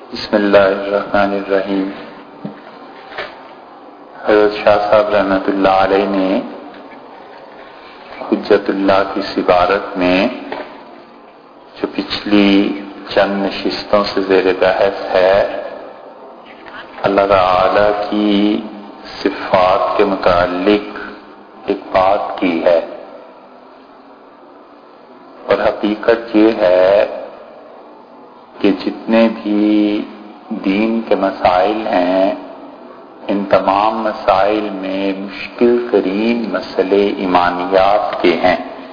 بسم اللہ الرحمن الرحیم۔ حضرت شاہ صاحب رحمۃ اللہ علیہ نے حجت اللہ کی عبارت میں جو پچھلی چند نشستوں سے زیر بحث ہے، اللہ تعالی کی صفات کے متعلق ایک بات کی ہے، اور حقیقت یہ ہے کہ جتنے بھی دین کے مسائل ہیں، ان تمام مسائل میں مشکل ترین مسئلے ایمانیات کے ہیں،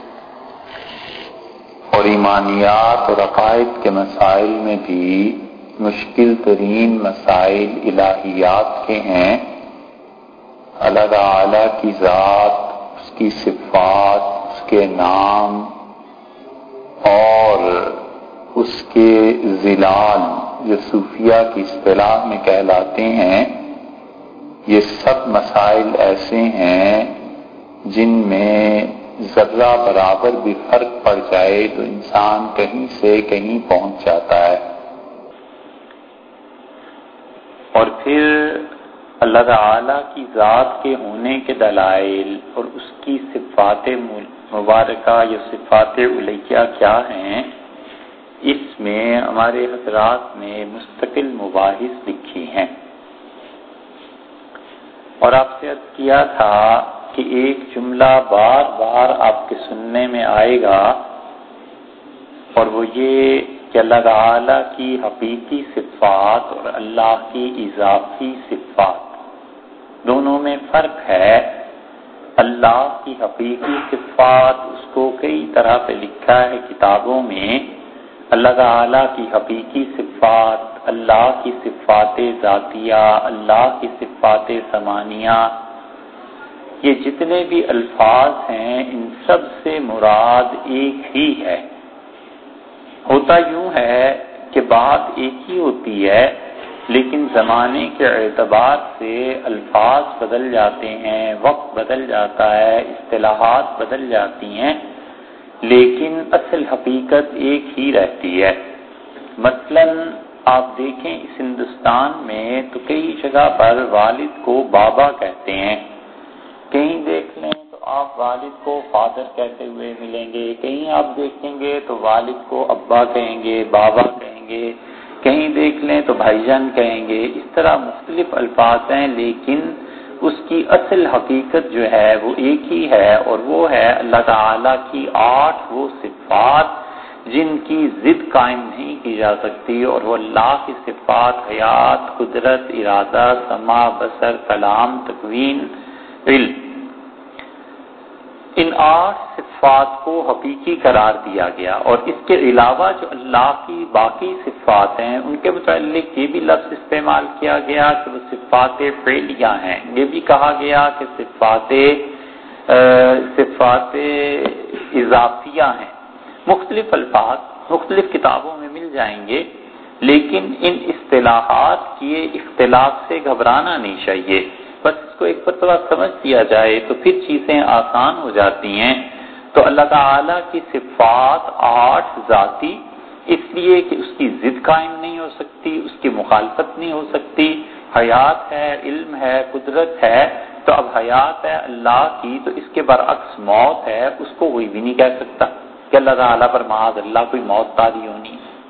اور ایمانیات اور عقائد کے مسائل میں بھی مشکل ترین مسائل الہیات کے ہیں۔ اللہ تعالی کی ذات، اس کی صفات، اس کے نام اور اس کے ظلال جو صوفیہ کی اصطلاح میں کہلاتے ہیں، یہ سب مسائل ایسے ہیں جن میں ذرہ برابر بھی فرق پڑ جائے تو انسان کہیں سے کہیں پہنچ جاتا ہے۔ اور پھر اللہ تعالی کی ذات کے ہونے کے دلائل اور اس کی صفات مبارکہ یا صفات علیہ کیا ہیں، اس میں ہمارے حضرات نے مستقل مباحث لکھی ہیں، اور آپ سے عرض کیا تھا کہ ایک جملہ بار بار آپ کے سننے میں آئے گا، اور وہ یہ کہ اللہ تعالی کی حقیقی صفات اور اللہ کی اضافی صفات دونوں میں فرق ہے۔ اللہ کی حقیقی صفات، اس کو کئی طرح پہ لکھا ہے کتابوں میں۔ اللہ تعالی کی حقیقی صفات، اللہ کی صفات ذاتیہ، اللہ کی صفات ثمانیہ، یہ جتنے بھی الفاظ ہیں ان سب سے مراد ایک ہی ہے۔ ہوتا یوں ہے کہ بات ایک ہی ہوتی ہے، لیکن زمانے کے اعتبار سے الفاظ بدل جاتے ہیں، وقت بدل جاتا ہے، اصطلاحات بدل جاتی ہیں، لیکن اصل حقیقت ایک ہی رہتی ہے۔ مثلاً آپ دیکھیں اس ہندوستان میں تو کئی جگہ پر والد کو بابا کہتے ہیں، کہیں دیکھ لیں تو آپ والد کو فادر کہتے ہوئے ملیں گے، کہیں آپ دیکھیں گے تو والد کو ابا کہیں گے، بابا کہیں گے، کہیں دیکھ لیں تو بھائی جان کہیں گے۔ اس طرح مختلف الفاظ ہیں، لیکن اس کی اصل حقیقت جو ہے وہ ایک ہی ہے، اور وہ ہے اللہ تعالی کی 8 وہ صفات جن کی ضد قائم نہیں کی جا سکتی، اور وہ اللہ کی صفات حیات، قدرت، ارادہ، سمع، بصر، کلام، تکوین، علم۔ ان 8 صفات کو حقیقی قرار دیا گیا، اور اس کے علاوہ جو اللہ کی باقی صفات ہیں ان کے متعلق یہ بھی لفظ استعمال کیا گیا کہ وہ صفات فعلیہ ہیں، یہ بھی کہا گیا کہ صفات اضافیہ ہیں۔ مختلف الفاظ مختلف کتابوں میں مل جائیں گے، لیکن ان اصطلاحات کی اختلاف سے گھبرانا نہیں چاہیے، بس اس کو ایک مرتبہ سمجھ لیا جائے تو پھر چیزیں آسان ہو جاتی ہیں۔ تو اللہ تعالی کی صفات 8 ذاتی، اس لیے کہ اس کی ضد قائم نہیں ہو سکتی، اس کی مخالفت نہیں ہو سکتی۔ حیات ہے، علم ہے، قدرت ہے، تو اب حیات ہے اللہ کی، تو اس کے برعکس موت ہے، اس کو کوئی بھی نہیں کہہ سکتا کہ اللہ تعالیٰ پر معاذ اللہ کوئی موت طاری ہونی۔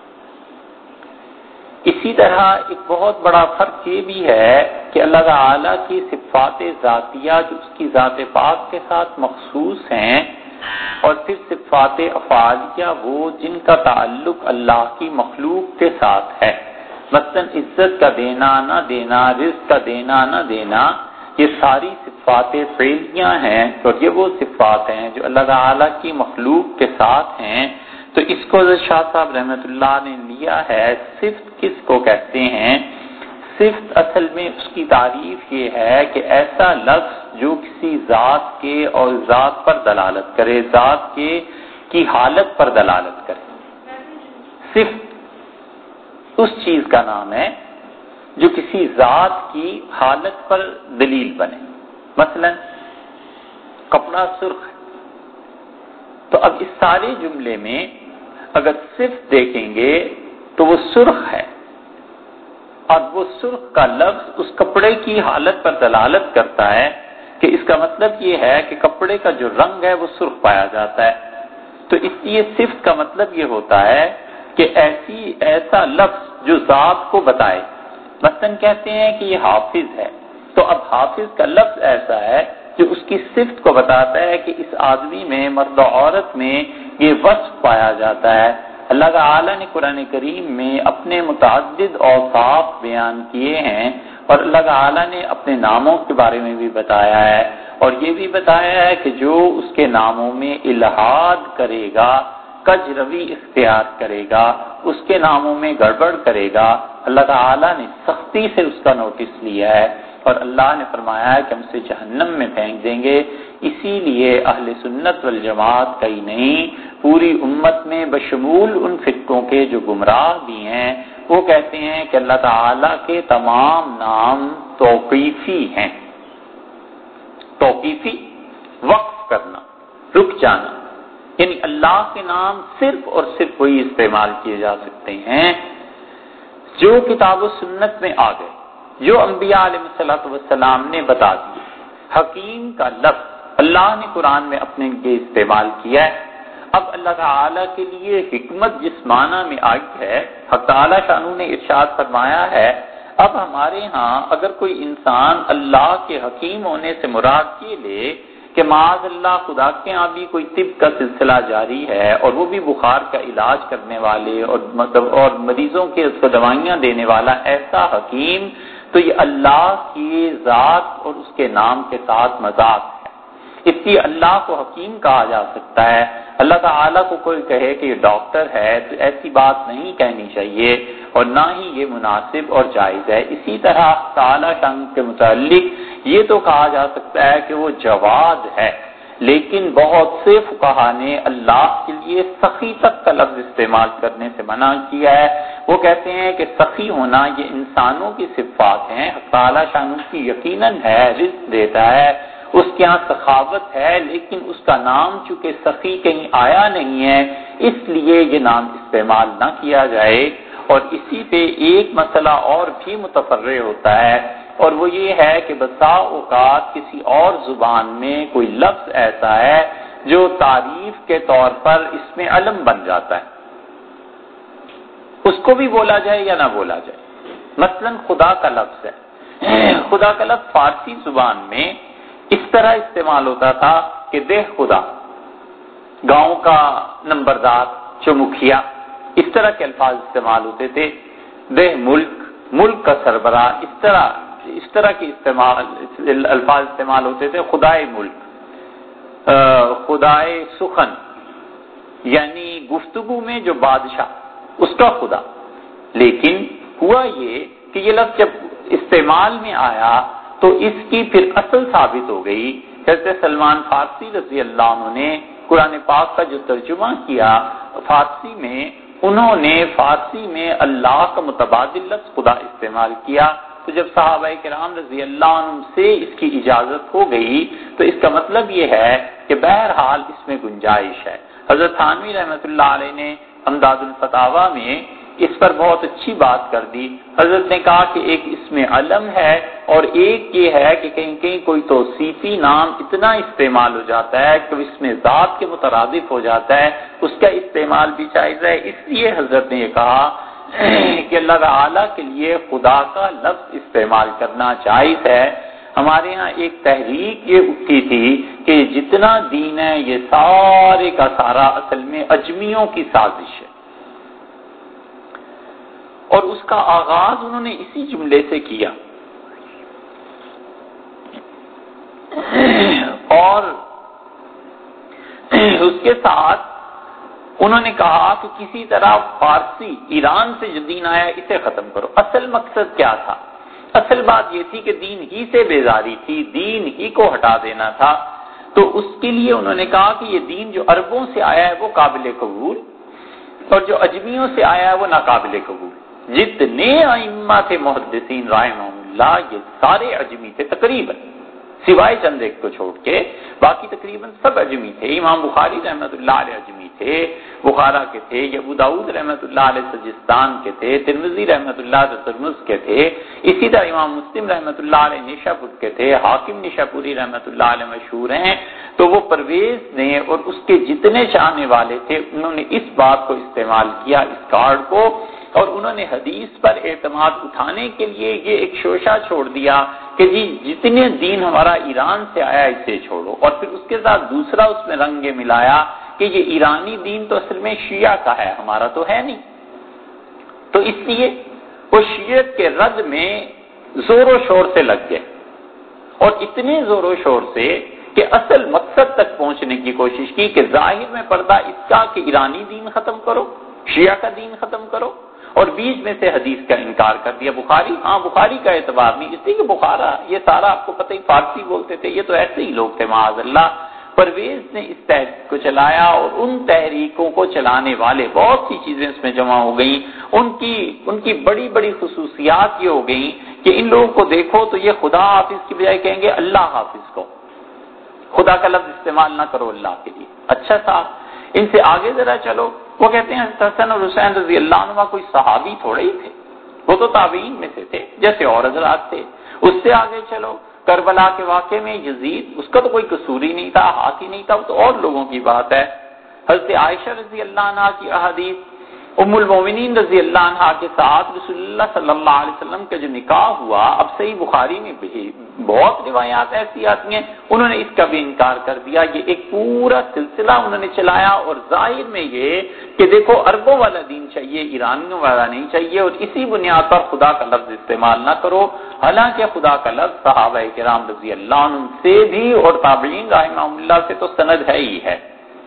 اسی طرح ایک بہت بڑا فرق یہ بھی ہے کہ اللہ تعالیٰ کی صفات ذاتیہ جو اس کی ذات پاک کے ساتھ مخصوص ہیں، اور پھر صفات افعالیہ وہ جن کا تعلق اللہ کی مخلوق کے ساتھ ہے۔ مثلا عزت کا دینا نہ دینا، رزق کا دینا نہ دینا، یہ ساری صفات فعلیہ ہیں، اور یہ وہ صفات ہیں جو اللہ تعالیٰ کی مخلوق کے ساتھ ہیں۔ تو اس کو حضرت شاہ صاحب رحمۃ اللہ نے لیا ہے۔ صفت کس کو کہتے ہیں؟ صفت اصل میں اس کی تعریف یہ ہے کہ ایسا لفظ جو کسی ذات کے اور ذات پر دلالت کرے، ذات کی حالت پر دلالت کرے۔ صفت اس چیز کا نام ہے جو کسی ذات کی حالت پر دلیل بنے۔ مثلا کپڑا سرخ ہے، تو اب اس سارے جملے میں اگر صرف دیکھیں گے تو وہ سرخ ہے، اور وہ سرخ کا لفظ اس کپڑے کی حالت پر دلالت کرتا ہے کہ اس کا مطلب یہ ہے کہ کپڑے کا جو رنگ ہے وہ سرخ پایا جاتا ہے. تو اس لیے صفت کا مطلب یہ ہوتا ہے کہ ایسا لفظ جو ذات کو بتائے. مثلا کہتے ہیں کہ یہ حافظ ہے، تو اب حافظ کا لفظ ایسا ہے جو اس کی صفت کو بتاتا ہے کہ اس آدمی میں، مرد و عورت میں یہ وصف پایا جاتا ہے. اللہ تعالی نے قرآن کریم میں اپنے متعدد اوصاف بیان کیے ہیں، اور اللہ تعالی نے اپنے ناموں کے بارے میں بھی بتایا ہے، اور یہ بھی بتایا ہے کہ جو اس کے ناموں میں الحاد کرے گا، کج روی اختیار کرے گا، اس کے ناموں میں گڑبڑ کرے گا، اللہ تعالی نے سختی سے اس کا نوٹس لیا ہے، اور اللہ نے فرمایا ہے کہ ہم سے جہنم میں پھینک دیں گے. اسی لیے اہل سنت والجماعت کا ہی نہیں، پوری امت میں بشمول ان فرقوں کے جو گمراہ بھی ہیں، وہ کہتے ہیں کہ اللہ تعالی کے تمام نام توقیفی ہیں. توقیفی وقف کرنا، رک جانا، یعنی اللہ کے نام صرف اور صرف وہی استعمال کیے جا سکتے ہیں جو کتاب و سنت میں آ گئے، جو انبیاء علیہ السلام نے بتا دی. حکیم کا لفظ اللہ نے قرآن میں اپنے لیے استعمال کیا ہے. اب اللہ تعالیٰ کے لیے حکمت جس معنی میں آئی ہے، حق تعالیٰ شانو نے ارشاد فرمایا ہے، اب ہمارے ہاں اگر کوئی انسان اللہ کے حکیم ہونے سے مراد یہ لے کہ معاذ اللہ خدا کے ہاں بھی کوئی طب کا سلسلہ جاری ہے، اور وہ بھی بخار کا علاج کرنے والے اور مریضوں کے اس کو دوائیاں دینے والا ایسا حکیم، تو یہ اللہ کی ذات اور اس کے نام کے ساتھ مذاق ہے. اس لیے اللہ کو حکیم کہا جا سکتا ہے. اللہ تعالیٰ کو کوئی کہے کہ یہ ڈاکٹر ہے تو ایسی بات نہیں کہنی چاہیے، اور نہ ہی یہ مناسب اور جائز ہے. اسی طرح تعالیٰ شان کے متعلق یہ تو کہا جا سکتا ہے کہ وہ جواد ہے، لیکن بہت سے فقہا نے اللہ کے لیے سخی تک کا لفظ استعمال کرنے سے منع کیا ہے. وہ کہتے ہیں کہ سخی ہونا یہ انسانوں کی صفات ہیں، تعالیٰ شان کی یقیناً ہے، رزق دیتا ہے، اس کے ہاں سخاوت ہے، لیکن اس کا نام چونکہ سخی کہیں آیا نہیں ہے، اس لیے یہ نام استعمال نہ کیا جائے. اور اسی پہ ایک مسئلہ اور بھی متفرع ہوتا ہے، اور وہ یہ ہے کہ بسا اوقات کسی اور زبان میں کوئی لفظ ایسا ہے جو تعریف کے طور پر اس میں علم بن جاتا ہے، اس کو بھی بولا جائے یا نہ بولا جائے. مثلا خدا کا لفظ ہے، خدا کا لفظ فارسی زبان میں اس طرح استعمال ہوتا تھا کہ دہ خدا، گاؤں کا نمبردار، چمکھیا، اس طرح کے الفاظ استعمال ہوتے تھے. دہ ملک، ملک کا سربراہ، اس طرح کے الفاظ استعمال ہوتے تھے. خدائے ملک، خدائے سخن، یعنی گفتگو میں جو بادشاہ، اس کا خدا. لیکن ہوا یہ کہ یہ لفظ جب استعمال میں آیا تو اس کی پھر اصل ثابت ہو گئی. حضرت سلمان فارسی رضی اللہ عنہ نے قرآن پاک کا جو ترجمہ کیا فارسی میں، انہوں نے فارسی میں اللہ کا متبادل لفظ خدا استعمال کیا. تو جب صحابہ کرام رضی اللہ عنہ سے اس کی اجازت ہو گئی تو اس کا مطلب یہ ہے کہ بہرحال اس میں گنجائش ہے. حضرت تھانوی رحمۃ اللہ علیہ نے امداد الفتاوی میں اس پر بہت اچھی بات کر دی. حضرت نے کہا کہ ایک اس میں علم ہے، اور ایک یہ ہے کہ کہیں کہیں کوئی توصیفی نام اتنا استعمال ہو جاتا ہے کہ اس میں ذات کے مترادف ہو جاتا ہے، اس کا استعمال بھی جائز ہے. اس لیے حضرت نے یہ کہا کہ اللہ تعالیٰ کے لیے خدا کا لفظ استعمال کرنا جائز ہے. ہمارے ہاں ایک تحریک یہ اٹھی تھی کہ جتنا دین ہے یہ سارے کا سارا اصل میں اجمیوں کی سازش ہے، اور اس کا آغاز انہوں نے اسی جملے سے کیا. اور اس کے ساتھ انہوں نے کہا کہ کسی طرح فارسی ایران سے جو دین آیا اسے ختم کرو. اصل مقصد کیا تھا؟ اصل بات یہ تھی کہ دین ہی سے بیزاری تھی، دین ہی کو ہٹا دینا تھا. تو اس کے لیے انہوں نے کہا کہ یہ دین جو عربوں سے آیا ہے وہ قابل قبول، اور جو اجمیوں سے آیا ہے وہ ناقابل قبول. جتنے ائمہ تھے محدثین رحمہم اللہ یہ سارے اجمی تھے تقریباً، سوائے چند ایک کو چھوڑ کے، باقی تقریباً سب اجمی تھے. امام بخاری رحمۃ اللہ علیہ اجمی تھے، بخارا کے تھے، یہ ابو داؤد رحمۃ اللہ علیہ سجستان کے تھے، ترمذی رحمۃ اللہ علیہ ترمذ کے تھے، اسی طرح امام مسلم رحمۃ اللہ علیہ نیشاپور کے تھے، حاکم نیشاپوری رحمۃ اللہ علیہ مشہور ہیں۔ تو وہ پرویز نے اور اس کے جتنے چاہنے والے تھے انہوں نے اس بات کو استعمال کیا، اس کارڈ کو، اور انہوں نے حدیث پر اعتماد اٹھانے کے لیے یہ ایک شوشہ چھوڑ دیا کہ جی جتنے دین ہمارا ایران سے آیا اسے چھوڑو، اور پھر اس کے ساتھ دوسرا اس میں رنگ ملایا کہ یہ ایرانی دین تو اصل میں شیعہ کا ہے، ہمارا تو ہے نہیں۔ تو اس لیے وہ شیعت کے رد میں زور و شور سے لگ گئے، اور اتنے زور و شور سے کہ اصل مقصد تک پہنچنے کی کوشش کی کہ ظاہر میں پردہ اس کا کہ ایرانی دین ختم کرو، شیعہ کا دین ختم کرو، اور بیچ میں سے حدیث کا انکار کر دیا۔ بخاری، ہاں بخاری کا اعتبار نہیں، اس لیے کہ بخارا یہ سارا آپ کو پتہ ہی فارسی بولتے تھے، یہ تو ایسے ہی لوگ تھے معاذ اللہ۔ پرویز نے اس تحریک کو چلایا، اور ان تحریکوں کو چلانے والے بہت سی چیزیں اس میں جمع ہو گئیں۔ ان کی بڑی بڑی خصوصیات یہ ہو گئیں کہ ان لوگوں کو دیکھو تو یہ خدا حافظ کی بجائے کہیں گے اللہ حافظ کو، خدا کا لفظ استعمال نہ کرو اللہ کے لیے۔ اچھا صاحب، ان سے آگے ذرا چلو، وہ کہتے ہیں حسن اور حسین رضی اللہ عنہ کوئی صحابی تھوڑے ہی تھے، وہ تو تابعین میں سے تھے جیسے اور حضرات تھے۔ اس سے آگے چلو، کربلا کے واقعے میں یزید، اس کا تو کوئی قصور ہی نہیں تھا، ہاتھ ہی نہیں تھا، وہ تو اور لوگوں کی بات ہے۔ حضرت عائشہ رضی اللہ عنہ کی احادیث، ام المومنین رضی اللہ عنہ کے ساتھ رسول اللہ صلی اللہ علیہ وسلم کا جو نکاح ہوا، اب صحیح بخاری میں بہت روایات ایسی آتی ہیں، انہوں نے اس کا بھی انکار کر دیا۔ یہ ایک پورا سلسلہ انہوں نے چلایا، اور ظاہر میں یہ کہ دیکھو عربوں والا دین چاہیے، ایرانیوں والا نہیں چاہیے، اور اسی بنیاد پر خدا کا لفظ استعمال نہ کرو۔ حالانکہ خدا کا لفظ صحابہ کرام رضی اللہ عنہ سے بھی اور تابعین رحمہم اللہ سے تو سند ہے ہی ہے۔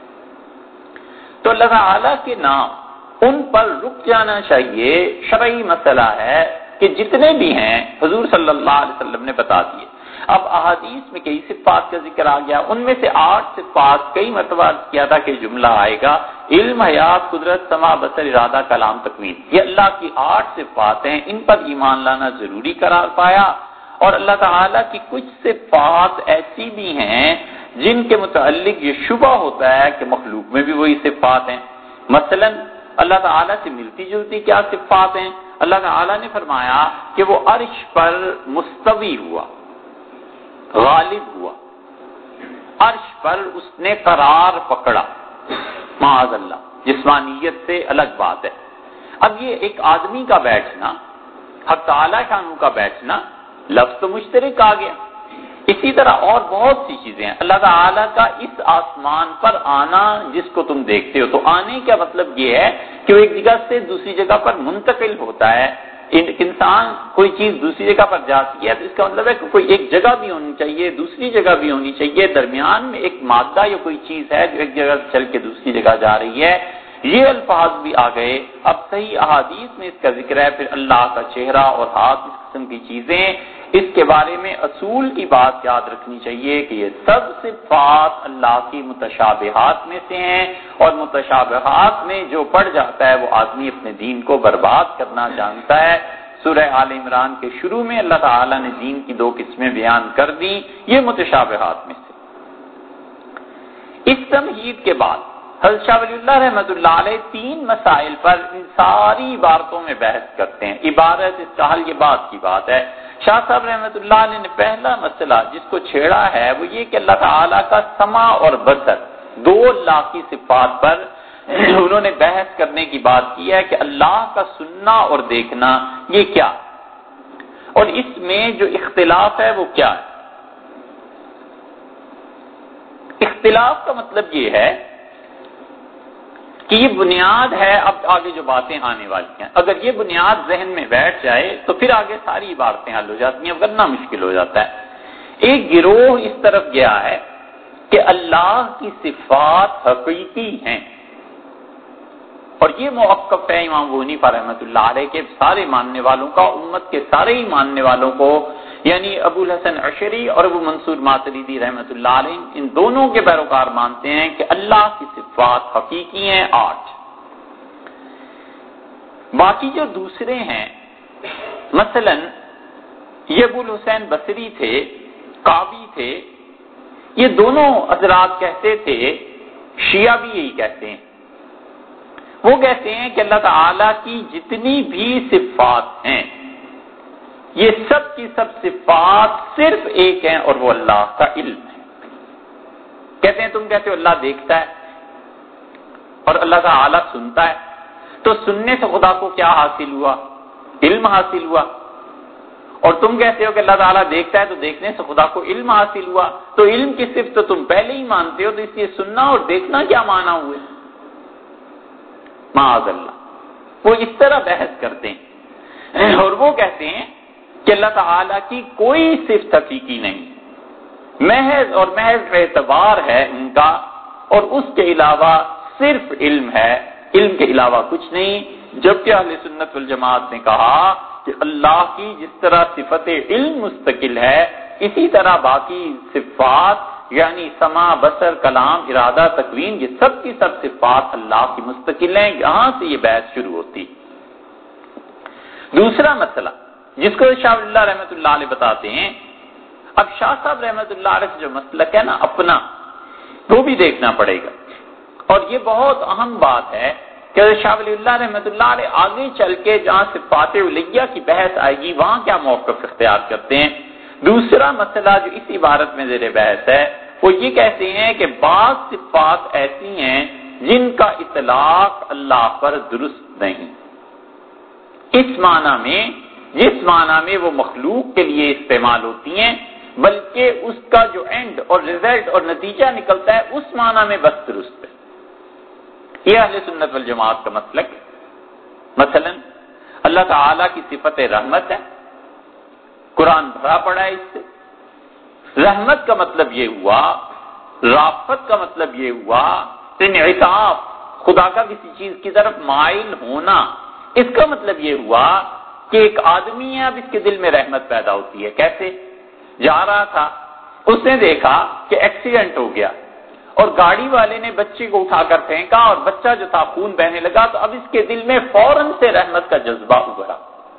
تو اللہ تعالیٰ کے نام ان پر رک جانا چاہیے، شرعی مسئلہ ہے کہ جتنے بھی ہیں حضور صلی اللہ علیہ وسلم نے بتا دیے۔ اب احادیث میں کئی صفات کا ذکر آ گیا، ان میں سے 8 صفات کئی مرتبہ کیا تھا کہ جملہ آئے گا، علم، حیات، قدرت، سمع، بصر، ارادہ، کلام، تکوین، یہ اللہ کی 8 صفات ہیں، ان پر ایمان لانا ضروری قرار پایا۔ اور اللہ تعالیٰ کی کچھ صفات ایسی بھی ہیں جن کے متعلق یہ شبہ ہوتا ہے کہ مخلوق میں بھی وہی صفات ہیں۔ مثلا اللہ تعالیٰ سے ملتی جلتی کیا صفات ہیں؟ اللہ تعالیٰ نے فرمایا کہ وہ عرش پر مستوی ہوا، غالب ہوا، عرش پر اس نے قرار پکڑا، معاذ اللہ، جسمانیت سے الگ بات ہے۔ اب یہ ایک آدمی کا بیٹھنا، حق تعالیٰ شانوں کا بیٹھنا، لفظ تو مشترک آ گیا۔ اسی طرح اور بہت سی چیزیں ہیں، اللہ تعالیٰ کا اس آسمان پر آنا جس کو تم دیکھتے ہو، تو آنے کا مطلب یہ ہے کہ وہ ایک جگہ سے دوسری جگہ پر منتقل ہوتا ہے۔ انسان کوئی چیز دوسری جگہ پر جاتی ہے تو اس کا مطلب ہے کہ کوئی ایک جگہ بھی ہونی چاہیے، دوسری جگہ بھی ہونی چاہیے، درمیان میں ایک مادہ یا کوئی چیز ہے جو ایک جگہ سے چل کے دوسری جگہ جا رہی ہے۔ یہ الفاظ بھی آ گئے۔ اب صحیح احادیث میں اس کا ذکر ہے، پھر اللہ کا چہرہ اور ہاتھ، اس قسم کی چیزیں، اس کے بارے میں اصول کی بات یاد رکھنی چاہیے کہ یہ سب صفات اللہ کی متشابہات میں سے ہیں، اور متشابہات میں جو پڑ جاتا ہے وہ آدمی اپنے دین کو برباد کرنا جانتا ہے۔ سورہ آل عمران کے شروع میں اللہ تعالیٰ نے دین کی 2 قسمیں بیان کر دی، یہ متشابہات میں سے۔ اس تمہید کے بعد حضرت شاہ ولی اللہ رحمۃ اللہ علیہ 3 مسائل پر ان ساری عبارتوں میں بحث کرتے ہیں۔ عبارت، اس کا حل، یہ بات کی بات ہے۔ شاہ صاحب رحمۃ اللہ علیہ نے پہلا مسئلہ جس کو چھیڑا ہے وہ یہ کہ اللہ تعالیٰ کا سمع اور بصر، 2 اللہ کی صفات پر انہوں نے بحث کرنے کی بات کی ہے کہ اللہ کا سننا اور دیکھنا یہ کیا، اور اس میں جو اختلاف ہے وہ کیا ہے۔ اختلاف کا مطلب یہ ہے کہ یہ بنیاد ہے، اب آگے جو باتیں آنے والی ہیں، اگر یہ بنیاد ذہن میں بیٹھ جائے تو پھر آگے ساری باتیں حل ہو جاتی ہیں، ورنہ مشکل ہو جاتا ہے۔ ایک گروہ اس طرف گیا ہے کہ اللہ کی صفات حقیقی ہیں، اور یہ موقف ہے امام ابو حنیفہ رحمۃ اللہ علیہ کے سارے ماننے والوں کا، امت کے سارے ہی ماننے والوں کو، یعنی ابو الحسن عشری اور ابو منصور ماتریدی رحمۃ اللہ علیہ، ان دونوں کے پیروکار مانتے ہیں کہ اللہ کی صفات حقیقی ہیں 8۔ باقی جو دوسرے ہیں، مثلا یہ ابو الحسین بصری تھے، قاضی تھے، یہ دونوں حضرات کہتے تھے، شیعہ بھی یہی کہتے ہیں وہ کہتے ہیں کہ اللہ تعالیٰ کی جتنی بھی صفات ہیں یہ سب کی سب صفات صرف ایک ہیں اور وہ اللہ کا علم ہے. کہتے ہیں تم کہتے ہو اللہ دیکھتا ہے اور اللہ تعالیٰ سنتا ہے، تو سننے سے خدا کو کیا حاصل ہوا؟ علم حاصل ہوا. اور تم کہتے ہو کہ اللہ تعالیٰ دیکھتا ہے تو دیکھنے سے خدا کو علم حاصل ہوا، تو علم کی صرف تو تم پہلے ہی مانتے ہو، تو اس لیے سننا اور دیکھنا کیا معنی ہوئے؟ معاذ اللہ. وہ اس طرح بحث کرتے ہیں اور وہ کہتے ہیں کہ اللہ تعالیٰ کی کوئی صفت حقیقی نہیں، محض اور محض اعتبار ہے ان کا، اور اس کے علاوہ صرف علم ہے، علم کے علاوہ کچھ نہیں. جبکہ اہل سنت والجماعت نے کہا کہ اللہ کی جس طرح صفت علم مستقل ہے، اسی طرح باقی صفات یعنی سمع، بصر، کلام، ارادہ، تکوین، یہ سب کی سب صفات اللہ کی مستقل ہیں. یہاں سے یہ بحث شروع ہوتی. دوسرا مسئلہ جس کو شاہ ولی اللہ رحمۃ اللہ علیہ بتاتے ہیں، اب شاہ صاحب رحمۃ اللہ علیہ سے جو مسلک ہے نا اپنا، وہ بھی دیکھنا پڑے گا. اور یہ بہت اہم بات ہے کہ شاہ ولی اللہ رحمۃ اللہ علیہ آگے چل کے جہاں صفات علیہ کی بحث آئے گی وہاں کیا موقف اختیار کرتے ہیں. دوسرا مسئلہ جو اس عبارت میں زیر بحث ہے وہ یہ کہتے ہیں کہ بعض صفات ایسی ہیں جن کا اطلاق اللہ پر درست نہیں، اس معنی میں جس معنی میں وہ مخلوق کے لیے استعمال ہوتی ہیں، بلکہ اس کا جو اینڈ اور ریزلٹ اور نتیجہ نکلتا ہے اس معنی میں بس درست ہے. یہ اہل سنت والجماعت کا مسلک ہے. مثلا اللہ تعالی کی صفت رحمت ہے، قرآن بھرا پڑا ہے اس سے. رحمت کا مطلب یہ ہوا، رافت کا مطلب یہ ہوا، انعطاف، خدا کا کسی چیز کی طرف مائل ہونا. اس کا مطلب یہ ہوا کہ ایک آدمی ہے، اب اس کے دل میں رحمت پیدا ہوتی ہے. کیسے؟ جا رہا تھا، اس نے دیکھا کہ ایکسیڈنٹ ہو گیا اور گاڑی والے نے بچے کو اٹھا کر پھینکا اور بچہ جو تھا خون بہنے لگا، تو اب اس کے دل میں فوراً سے رحمت کا جذبہ ابھرا،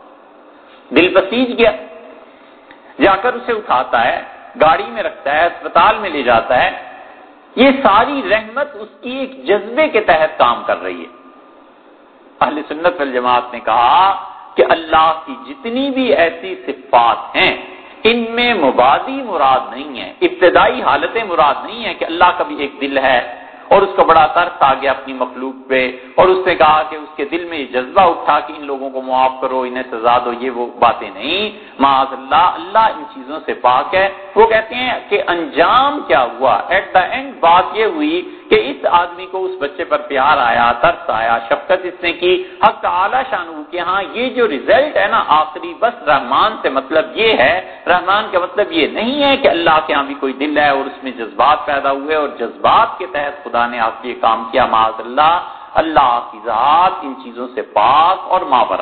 دل بسیج گیا. جا کر اسے اٹھاتا ہے، گاڑی میں رکھتا ہے، اسپتال میں لے جاتا ہے. یہ ساری رحمت اس کی ایک جذبے کے تحت کام کر رہی ہے. اہل سنت والجماعت نے کہا کہ اللہ کی جتنی بھی ایسی صفات ہیں ان میں مبادی مراد نہیں ہے، ابتدائی حالتیں مراد نہیں ہے کہ اللہ کا بھی ایک دل ہے اور اس کا بڑا ترس آ گیا اپنی مخلوق پہ اور اس نے کہا کہ اس کے دل میں یہ جذبہ اٹھا کہ ان لوگوں کو معاف کرو، انہیں سزا دو. یہ وہ باتیں نہیں، معاذ اللہ، اللہ ان چیزوں سے پاک ہے. وہ کہتے ہیں کہ انجام کیا ہوا، ایٹ دا اینڈ بات یہ ہوئی کہ اس آدمی کو اس بچے پر پیار آیا، ترس آیا، شفقت اس نے کی. حق تعالی شانہ کہ ہاں یہ جو ریزلٹ ہے نا آخری، بس رحمان سے مطلب یہ ہے، رحمان کا مطلب یہ نہیں ہے کہ اللہ کے ہاں بھی کوئی دل ہے اور اس میں جذبات پیدا ہوئے اور جذبات کے تحت خدا نے آپ یہ کام کیا. معاذ اللہ، اللہ کی ذات ان چیزوں سے پاک اور مابرہ.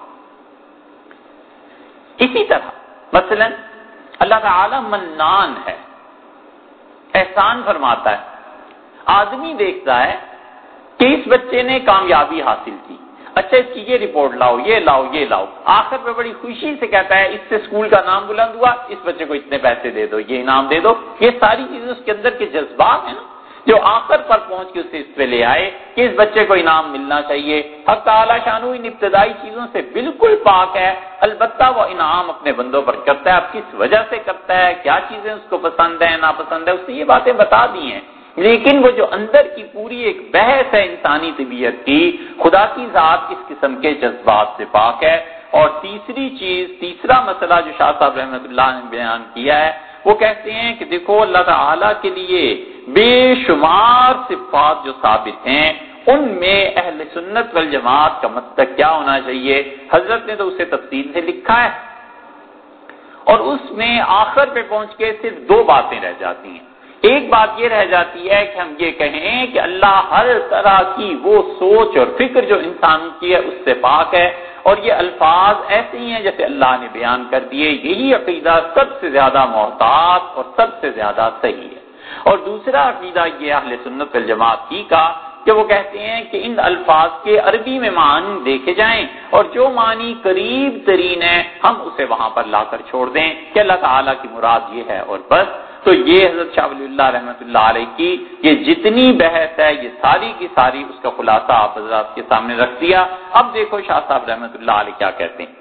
اسی طرح مثلا اللہ تعالی منان ہے، احسان فرماتا ہے. آدمی دیکھتا ہے کہ اس بچے نے کامیابی حاصل کی، اچھا اس کی یہ رپورٹ لاؤ، یہ لاؤ، یہ لاؤ. آخر پہ بڑی خوشی سے کہتا ہے اس سے اسکول کا نام بلند ہوا، اس بچے کو اتنے پیسے دے دو، یہ انعام دے دو. یہ ساری چیزیں اس کے اندر کے جذبات ہیں نا جو آخر پر پہنچ کے اسے اس پہ لے آئے کہ اس بچے کو انعام ملنا چاہیے. حق تعالی شانہ ان ابتدائی چیزوں سے بالکل پاک ہے. البتہ وہ انعام اپنے بندوں پر کرتا ہے. اب کس وجہ سے کرتا ہے، کیا چیزیں اس کو پسند ہیں ناپسند ہے، اس نے یہ باتیں بتا دی ہیں. لیکن وہ جو اندر کی پوری ایک بحث ہے انسانی طبیعت کی، خدا کی ذات اس قسم کے جذبات سے پاک ہے. اور تیسری چیز، تیسرا مسئلہ جو شاہ صاحب رحمۃ اللہ نے بیان کیا ہے، وہ کہتے ہیں کہ دیکھو اللہ تعالیٰ کے لیے بے شمار صفات جو ثابت ہیں ان میں اہل سنت والجماعت کا مسلک کیا ہونا چاہیے. حضرت نے تو اسے تفصیل سے لکھا ہے اور اس میں آخر پہ پہنچ کے صرف دو باتیں رہ جاتی ہیں. ایک بات یہ رہ جاتی ہے کہ ہم یہ کہیں کہ اللہ ہر طرح کی وہ سوچ اور فکر جو انسان کی ہے اس سے پاک ہے، اور یہ الفاظ ایسے ہی ہیں جیسے اللہ نے بیان کر دیے. یہی عقیدہ سب سے زیادہ محتاط اور سب سے زیادہ صحیح ہے. اور دوسرا عقیدہ یہ اہل سنت والجماعت کی کا کہ وہ کہتے ہیں کہ ان الفاظ کے عربی میں معنی دیکھے جائیں اور جو معنی قریب ترین ہے ہم اسے وہاں پر لا کر چھوڑ دیں کہ اللہ تعالیٰ کی مراد یہ ہے اور بس. تو یہ حضرت شاہ ولی اللہ رحمۃ اللہ علیہ کی یہ جتنی بحث ہے یہ ساری کی ساری اس کا خلاصہ آپ حضرات کے سامنے رکھ دیا. اب دیکھو شاہ صاحب رحمۃ اللہ علیہ کیا کہتے ہیں.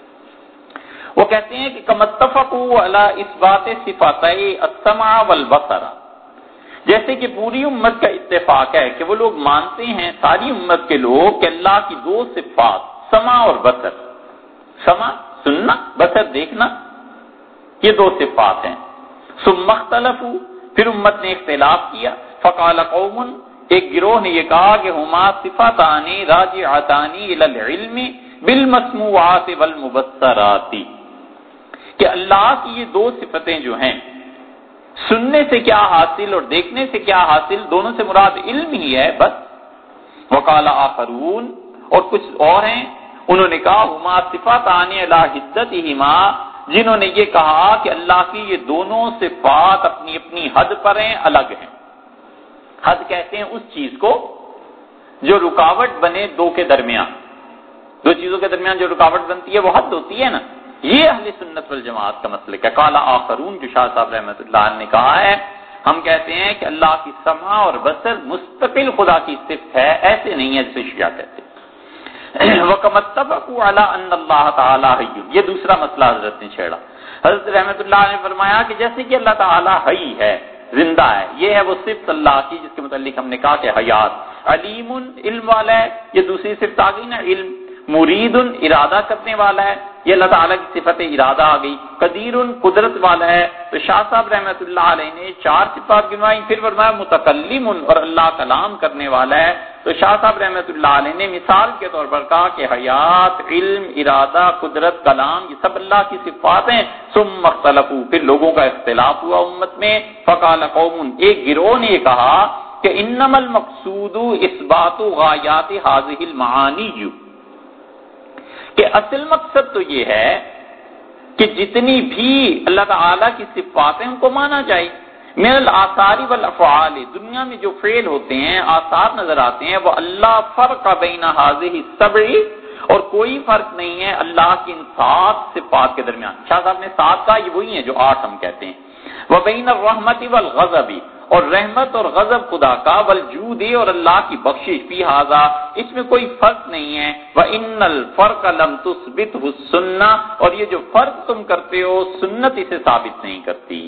وہ کہتے ہیں کہ کما اتفقوا علی اثبات صفاتي السمع والبصر، جیسے کہ پوری امت کا اتفاق ہے کہ وہ لوگ مانتے ہیں ساری امت کے لوگ کہ اللہ کی دو صفات سمع اور بصر، سمع سننا، بصر دیکھنا، یہ دو صفات ہیں. ثم اختلفوا، پھر امت نے اختلاف کیا. فقال قوم، ایک گروہ نے یہ کہا کہ ہما صفاتان راجعتان الى العلم بالمسموعات والمبصرات، کہ اللہ کی یہ دو صفتیں جو ہیں، سننے سے کیا حاصل اور دیکھنے سے کیا حاصل، دونوں سے مراد علم ہی ہے بس. وقال آخرون، اور کچھ اور ہیں انہوں نے کہا ہما صفاتان علی حدتہما، جنہوں نے یہ کہا کہ اللہ کی یہ دونوں صفات اپنی اپنی حد پر ہیں، الگ ہیں. حد کہتے ہیں اس چیز کو جو رکاوٹ بنے دو کے درمیان، دو چیزوں کے درمیان جو رکاوٹ بنتی ہے وہ حد ہوتی ہے نا. یہ اہل سنت والجماعت کا مسلک ہے. قال آخرون، جو شاہ صاحب رحمۃ اللہ نے کہا ہے، ہم کہتے ہیں کہ اللہ کی سمع اور بصر مستقل خدا کی صفت ہے، ایسے نہیں ہے جیسے شیعہ کہتے ہیں. وَكَمَا اتَّفَقُوا عَلَىٰ أَنَّ اللَّهَ تَعَالَىٰ حَيٌّ، یہ دوسرا مسئلہ حضرت نے چھیڑا. حضرت رحمۃ اللہ نے فرمایا کہ جیسے کہ اللہ تعالیٰ حی ہے، زندہ ہے، یہ ہے وہ صفت اللہ کی جس کے متعلق ہم نے کہا کہ حیات. علیم، علم والا ہے، یہ دوسری صفت آ گئی نا علم. مرید، ارادہ کرنے والا ہے، یہ اللہ تعالیٰ کی صفت ارادہ آ گئی. قدیر، قدرت والا ہے. تو شاہ صاحب رحمۃ اللہ علیہ نے چار صفات گنوائی. پھر فرمایا متکلم، اور اللہ کلام کرنے والا ہے. تو شاہ صاحب رحمۃ اللہ علیہ نے مثال کے طور پر کہا کہ حیات، علم، ارادہ، قدرت، کلام، یہ سب اللہ کی صفات ہیں. ثم اختلفوا، پھر لوگوں کا اختلاف ہوا امت میں. فقال قوم، ایک گروہ نے یہ کہا کہ انما المقصود اثبات غایات هذه المعانی، کہ اصل مقصد تو یہ ہے کہ جتنی بھی اللہ تعالیٰ کی صفات ہیں ان کو مانا جائے. من الآثار والافعال، دنیا میں جو فعل ہوتے ہیں، آثار نظر آتے ہیں، وہ اللہ فرق بین هذه السبع، اور کوئی فرق نہیں ہے اللہ کی ان 7 صفات کے درمیان. شاہ صاحب نے 7 کا، یہ وہی ہیں جو 8 ہم کہتے ہیں. وبین الرحمت والغضب، اور رحمت اور غضب خدا کا، والجود، اور اللہ کی بخشش، فی ھذا، اس میں کوئی فرق نہیں ہے. وان الفرق لم تثبته السنہ، اور یہ جو فرق تم کرتے ہو سنت اسے ثابت نہیں کرتی.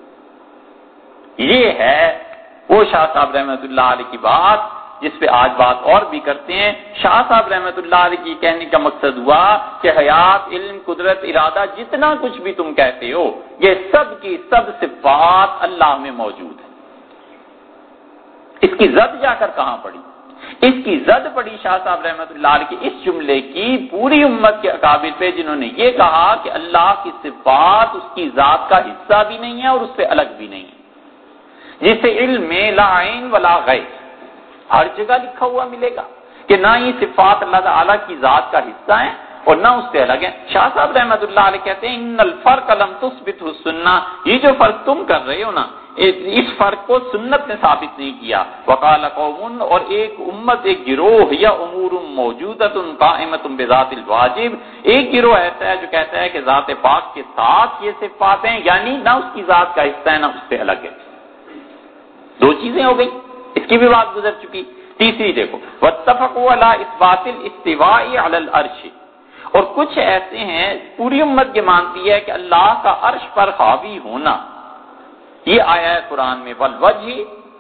یہ ہے وہ شاہ صاحب رحمۃ اللہ علیہ کی بات جس پہ آج بات اور بھی کرتے ہیں. شاہ صاحب رحمۃ اللہ علیہ کی کہنے کا مقصد ہوا کہ حیات، علم، قدرت، ارادہ، جتنا کچھ بھی تم کہتے ہو یہ سب کی سب صفات اللہ میں موجود ہیں. اس کی زد جا کر کہاں پڑی؟ اس کی زد پڑی شاہ صاحب رحمۃ اللہ علیہ کی اس جملے کی پوری امت کے اکابر پہ، جنہوں نے یہ کہا کہ اللہ کی صفات اس کی ذات کا حصہ بھی نہیں ہے اور اس سے الگ بھی نہیں ہے. جسے علم میں لا عین ولا غیر، ہر جگہ لکھا ہوا ملے گا کہ نہ یہ صفات اللہ تعالیٰ کی ذات کا حصہ ہیں اور نہ اس سے الگ ہیں. شاہ صاحب رحمۃ اللہ علیہ کہتے ہیں ان الفرق لم تثبته السنہ، یہ جو فرق تم کر رہے ہو نا، اس فرق کو سنت نے ثابت نہیں کیا. وقال قوم، اور ایک امت، ایک گروہ، یا امور موجودۃ قائمۃ بذات الواجب، ایک گروہ ایسا ہے جو کہتا ہے کہ ذات پاک کے ساتھ یہ صفات ہیں، یعنی نہ اس کی ذات کا حصہ ہے نہ اس سے الگ ہے. 2 چیزیں ہو گئی، اس کی بھی بات گزر چکی. تیسری دیکھو، واتفقوا علی اثبات الاستواء علی العرش، اور کچھ ایسے ہیں پوری امت یہ مانتی ہے کہ اللہ کا عرش پر حاوی ہونا. یہ آیا ہے قرآن میں، والوجہ،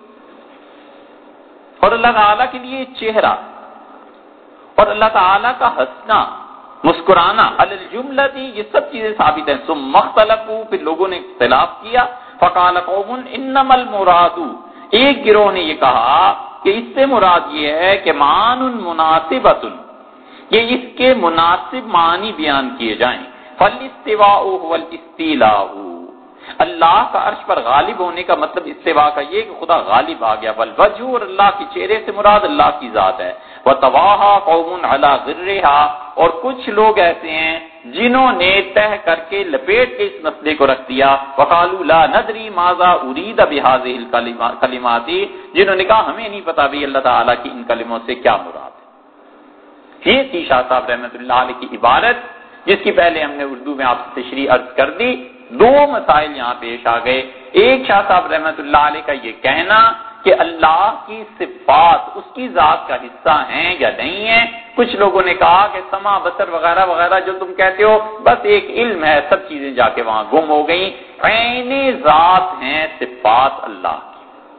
اور اللہ تعالیٰ کے لیے چہرہ، اور اللہ تعالیٰ کا ہنسنا، مسکرانا، علی الجملہ، یہ سب چیزیں ثابت ہیں. ثم اختلفوا، پھر لوگوں نے اختلاف کیا. فقال قوم انما المراد، ایک گروہ نے یہ کہا کہ اس سے مراد یہ ہے کہ مان مناسبۃ، کہ اس کے مناسب معنی بیان کیے جائیں. فالاستواء هو الاستیلاء، اللہ کا عرش پر غالب ہونے کا مطلب استواء کا یہ کہ خدا غالب آ گیا. والوجہ، اور اللہ کے چہرے سے مراد اللہ کی ذات ہے. وتواہا قوم علی غرھا، اور کچھ لوگ ایسے ہیں جنہوں نے تہ کر کے لپیٹ کے اس مسئلے کو رکھ دیا. وقالوا لا ندری ماذا اريد بهذه الكلمات، جنہوں نے کہا ہمیں نہیں پتا بھی اللہ تعالیٰ کی ان کلموں سے کیا مراد ہے. یہ تھی شاہ صاحب رحمۃ اللہ علیہ کی عبارت، جس کی پہلے ہم نے اردو میں آپ سے تشریح عرض کر دی. دو مسائل یہاں پیش آ گئے. ایک شاہ صاحب رحمت اللہ علیہ کا یہ کہنا کہ اللہ کی صفات اس کی ذات کا حصہ ہیں یا نہیں ہیں. کچھ لوگوں نے کہا کہ سمع بصر وغیرہ وغیرہ جو تم کہتے ہو بس ایک علم ہے، سب چیزیں جا کے وہاں گم ہو گئیں. عین ذات ہیں صفات اللہ کی.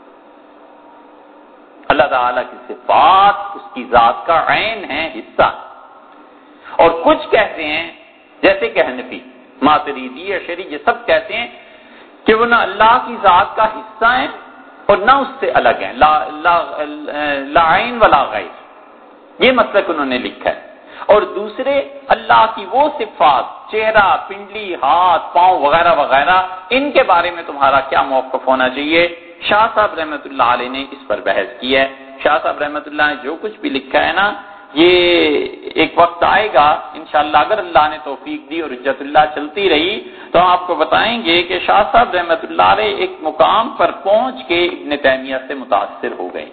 اللہ تعالیٰ کی صفات اس کی ذات کا عین ہے، حصہ. اور کچھ کہتے ہیں جیسے کہ حنفی، ماتریدی، اشعری، یہ سب کہتے ہیں کہ وہ نہ اللہ کی ذات کا حصہ ہیں اور نہ اس سے الگ ہیں، لا عین ولا غیر. یہ مسلک انہوں نے لکھا ہے. اور دوسرے اللہ کی وہ صفات، چہرہ، پنڈلی، ہاتھ، پاؤں وغیرہ وغیرہ، ان کے بارے میں تمہارا کیا موقف ہونا چاہیے. شاہ صاحب رحمت اللہ علیہ نے اس پر بحث کی ہے. شاہ صاحب رحمت اللہ نے جو کچھ بھی لکھا ہے نا، یہ ایک وقت آئے گا انشاءاللہ اگر اللہ نے توفیق دی اور حجت اللہ چلتی رہی تو ہم آپ کو بتائیں گے کہ شاہ صاحب رحمت اللہ علیہ ایک مقام پر پہنچ کے ابن تیمیہ سے متاثر ہو گئے.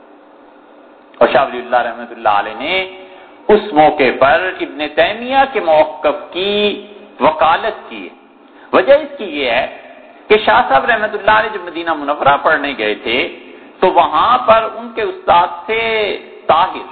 اور شاہ ولی اللہ رحمت اللہ علیہ نے اس موقع پر ابن تیمیہ کے موقف کی وکالت کی. وجہ اس کی یہ ہے کہ شاہ صاحب رحمت اللہ علیہ جب مدینہ منورہ پڑھنے گئے تھے تو وہاں پر ان کے استاد تھے طاہر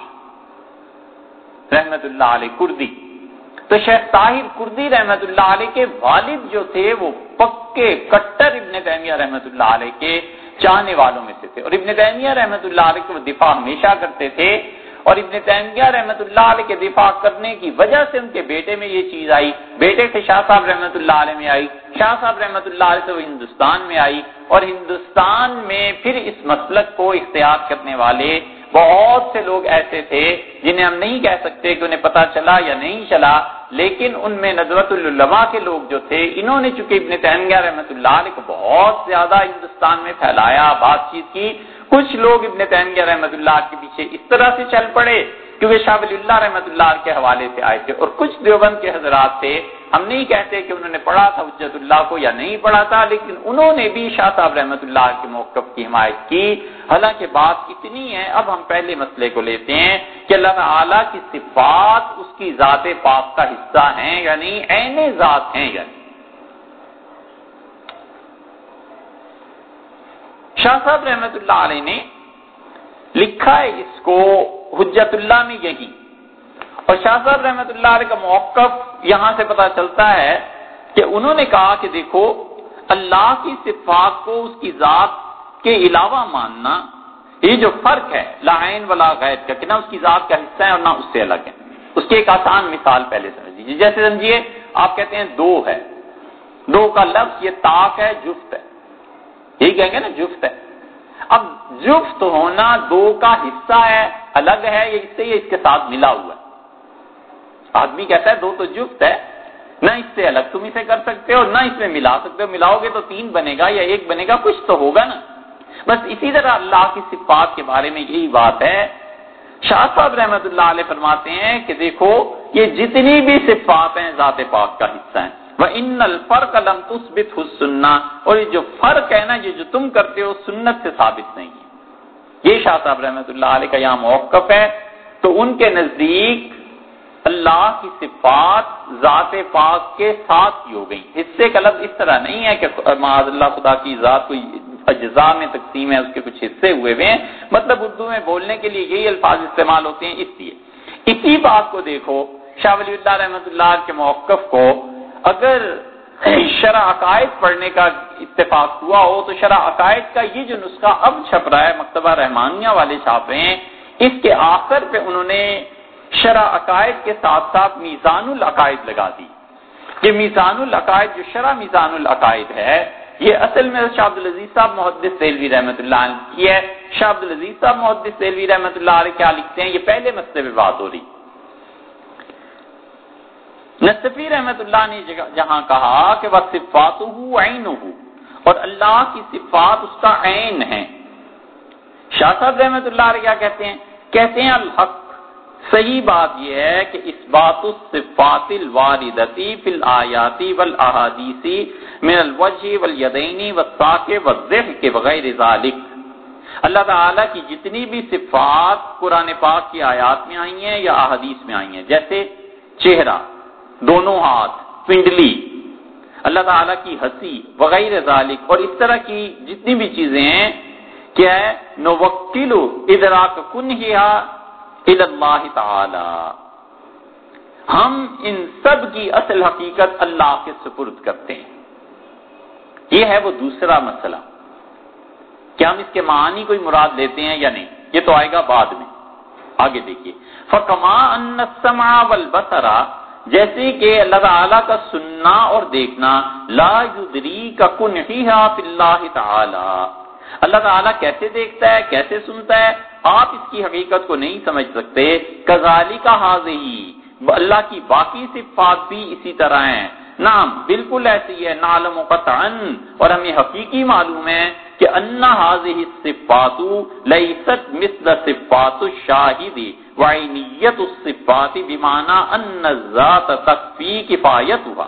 رحمت اللہ علیہ کردی. تو شیخ طاہر کردی رحمت اللہ علیہ کے والد جو تھے وہ پکے کٹر ابن تیمیہ رحمت اللہ علیہ کے چاہنے والوں میں سے تھے. اور ابن تیمیہ رحمت اللہ علیہ کے وہ دفاع ہمیشہ کرتے تھے. اور ابن تیمیہ رحمت اللہ علیہ کے دفاع کرنے کی وجہ سے ان کے بیٹے میں یہ چیز آئی. بیٹے سے شاہ صاحب رحمت اللہ علیہ میں آئی، شاہ صاحب رحمت اللہ علیہ سے وہ ہندوستان میں آئی. اور ہندوستان میں پھر اس مسلک کو اختیار کرنے والے بہت سے لوگ ایسے تھے جنہیں ہم نہیں کہہ سکتے کہ انہیں پتہ چلا یا نہیں چلا، لیکن ان میں ندوۃ العلماء کے لوگ جو تھے، انہوں نے چونکہ ابن تیمیہ رحمت اللہ علیہ کو بہت زیادہ ہندوستان میں پھیلایا، بات چیت کی. کچھ لوگ ابن تیمیہ رحمت اللہ کے پیچھے اس طرح سے چل پڑے کیونکہ شاہ ولی اللہ رحمت اللہ کے حوالے سے آئے تھے. اور کچھ دیوبند کے حضرات تھے، ہم نہیں کہتے کہ انہوں نے پڑھا تھا حجت اللہ کو یا نہیں پڑھا تھا، لیکن انہوں نے بھی شاہ صاحب رحمت اللہ کے موقف کی حمایت کی. حالانکہ بات اتنی ہے، اب ہم پہلے مسئلے کو لیتے ہیں کہ اللہ تعالیٰ کی صفات اس کی ذات پاک کا حصہ ہیں یعنی عین ذات ہیں. یعنی شاہ صاحب رحمت اللہ علیہ نے لکھا ہے اس کو حجت اللہ میں یہی. اور شاہ صاحب رحمت اللہ علیہ کا موقف یہاں سے پتہ چلتا ہے کہ انہوں نے کہا کہ دیکھو اللہ کی صفات کو اس کی ذات کے علاوہ ماننا، یہ جو فرق ہے لا عین ولا غیر کا کہ نہ اس کی ذات کا حصہ ہے اور نہ اس سے الگ ہے، اس کی ایک آسان مثال پہلے سمجھ لیجیے. جیسے سمجھیے آپ کہتے ہیں دو ہے، دو کا لفظ یہ طاق ہے، جفت ہے، یہی کہیں گے نا جفت ہے. اب جفت ہونا دو کا حصہ ہے، الگ ہے، یہ اس سے یہ اس کے ساتھ ملا ہوا ہے. آدمی کہتا ہے دو تو جفت ہے، نہ اس سے الگ تم اسے کر سکتے ہو نہ اس میں ملا سکتے ہو، ملاؤ گے تو تین بنے گا یا ایک بنے گا، کچھ تو ہوگا نا. بس اسی طرح اللہ کی صفات کے بارے میں یہی بات ہے. شاہ صاحب رحمت اللہ علیہ فرماتے ہیں کہ دیکھو یہ جتنی بھی صفات ہیں ذات پاک کا حصہ ہیں. وَإِنَّ الْفَرْقَ لَمْ تُثْبِتْهُ السُّنَّةُ، اور یہ جو فرق ہے نا، یہ جو تم کرتے ہو سنت سے ثابت نہیں ہے. یہ شاہ صاحب رحمت اللہ علیہ کا یہاں موقف ہے. تو ان کے نزدیک اللہ کی صفات ذات پاک کے ساتھ ہی ہو گئی. حصے کا لفظ اس طرح نہیں ہے کہ معاذ اللہ خدا کی ذات کوئی اجزاء میں تقسیم ہے، اس کے کچھ حصے ہوئے ہوئے ہیں. مطلب اردو میں بولنے کے لیے یہی الفاظ استعمال ہوتے ہیں. اس لیے اسی بات کو دیکھو شاہ ولی اللہ رحمت اللہ کے موقف کو اگر شرح عقائد پڑھنے کا اتفاق ہوا ہو تو شرح عقائد کا یہ جو نسخہ اب چھپ رہا ہے، مکتبہ رحمانیہ والے چھاپ رہے ہیں، اس کے آخر پہ انہوں نے شرح عقائد کے ساتھ ساتھ میزان العقائد لگا دی. یہ میزان العقائد جو شرح میزان العقائد ہے، یہ اصل میں شاہ عبدالعزیز صاحب محدث دہلوی رحمت اللہ علیہ کی ہے. شاہ عبدالعزیز صاحب محدث دہلوی رحمت اللہ علیہ کیا لکھتے ہیں، یہ پہلے مسئلے پہ بات ہو رہی. نصفی رحمت اللہ نے جہاں کہا کہ وَصِفَاتُهُ عَيْنُهُ، اور اللہ کی صفات اس کا عین ہے. شاہ صاحب رحمت اللہ علیہ کیا کہتے ہیں الحق، صحیح بات یہ ہے کہ اثبات الصفات الواردتی فی الآیات والاحادیث من الوجہ والیدین والساق والضحک وغیر ذالک، اللہ تعالیٰ کی جتنی بھی صفات قرآن پاک کی آیات میں آئی ہیں یا احادیث میں آئی ہیں، جیسے چہرہ، دونوں ہاتھ، پنڈلی، اللہ تعالیٰ کی ہنسی وغیرہ ذالک، اور اس طرح کی جتنی بھی چیزیں ہیں، کیا ہے؟ نوکل ادراک کنہا الی اللہ تعالی، ہم ان سب کی اصل حقیقت اللہ کے سپرد کرتے ہیں۔ یہ ہے وہ دوسرا مسئلہ کہ ہم اس کے معنی کوئی مراد لیتے ہیں یا نہیں، یہ تو آئے گا بعد میں۔ آگے دیکھیے، فَكَمَا أَنَّ السَّمْعَ وَالْبَصَرَ، جیسے کہ اللہ تعالیٰ کا سننا اور دیکھنا، لا يُدْرِيكَ كُنْهِهَا فِي اللَّهِ تعالی، اللہ تعالیٰ کیسے دیکھتا ہے، کیسے سنتا ہے، آپ اس کی حقیقت کو نہیں سمجھ سکتے۔ كَذَلِكَ هَذِهِ، اللہ کی باقی صفات بھی اسی طرح ہیں، نعم بالکل ایسی ہے، نعلم قطعا، اور ہمیں حقیقی معلوم ہے کہ ان هذه الصفات ليست مثل صفات الشاهد وعینیت الصفات بمعنى ان الذات تکفی کفایتها،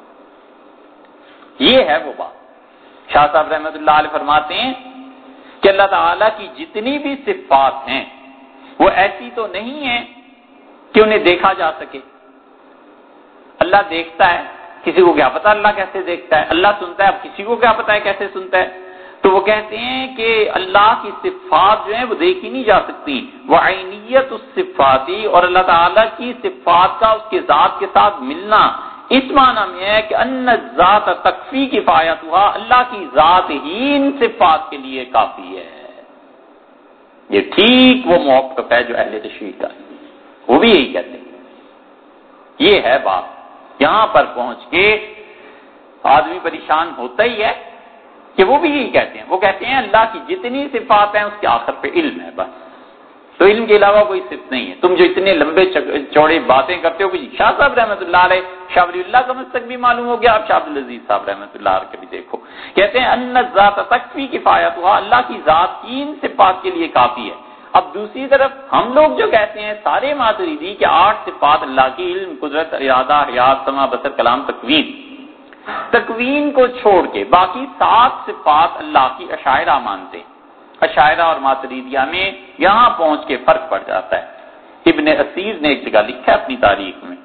یہ ہے وہ بات۔ شاہ صاحب رحمۃ اللہ علیہ فرماتے ہیں کہ اللہ تعالیٰ کی جتنی بھی صفات ہیں وہ ایسی تو نہیں ہیں کہ انہیں دیکھا جا سکے۔ اللہ دیکھتا ہے، کسی کو کیا پتا اللہ کیسے دیکھتا ہے، اللہ سنتا ہے، اب کسی کو کیا پتا ہے کیسے سنتا ہے، تو وہ کہتے ہیں کہ اللہ کی صفات جو ہیں وہ دیکھی نہیں جا سکتی، وعینیت الصفاتی، اور اللہ تعالیٰ کی صفات کا اس کے ذات کے ساتھ ملنا اس معنی میں ہے کہ ان الذات تکفی کفایتها، اللہ کی ذات ہی ان صفات کے لیے کافی ہے۔ یہ ٹھیک وہ موقف ہے جو اہل تشریع کا ہے، وہ بھی یہی کہتے ہیں۔ یہ ہے بات، یہاں پر پہنچ کے آدمی پریشان ہوتا ہی ہے کہ وہ بھی یہی کہتے ہیں، وہ کہتے ہیں اللہ کی جتنی صفات ہیں اس کے آخر پہ علم ہے، بس، تو علم کے علاوہ کوئی صفت نہیں ہے۔ تم جو اتنے لمبے چوڑے باتیں کرتے ہو، کچھ شاہ صاحب رحمۃ اللہ علیہ، شاہ ولی اللہ کا مسلک بھی معلوم ہو گیا، اب شاہ عبدالعزیز صاحب رحمۃ اللہ علیہ کے بھی دیکھو، کہتے ہیں ان الذات تکفی کفایتها، اللہ کی ذات کی ان صفات کے لیے کافی ہے۔ اب دوسری طرف ہم لوگ جو کہتے ہیں سارے ماتریدی کہ 8 صفات اللہ کی، علم، قدرت، ارادہ، حیات، سمع، بصر، کلام، تکوین کو چھوڑ کے باقی 7 صفات اللہ کی اشاعرہ مانتے ہیں۔ اشاعرہ اور ماتریدیہ میں یہاں پہنچ کے فرق پڑ جاتا ہے۔ ابن اسیر نے ایک جگہ لکھا ہے اپنی تاریخ میں،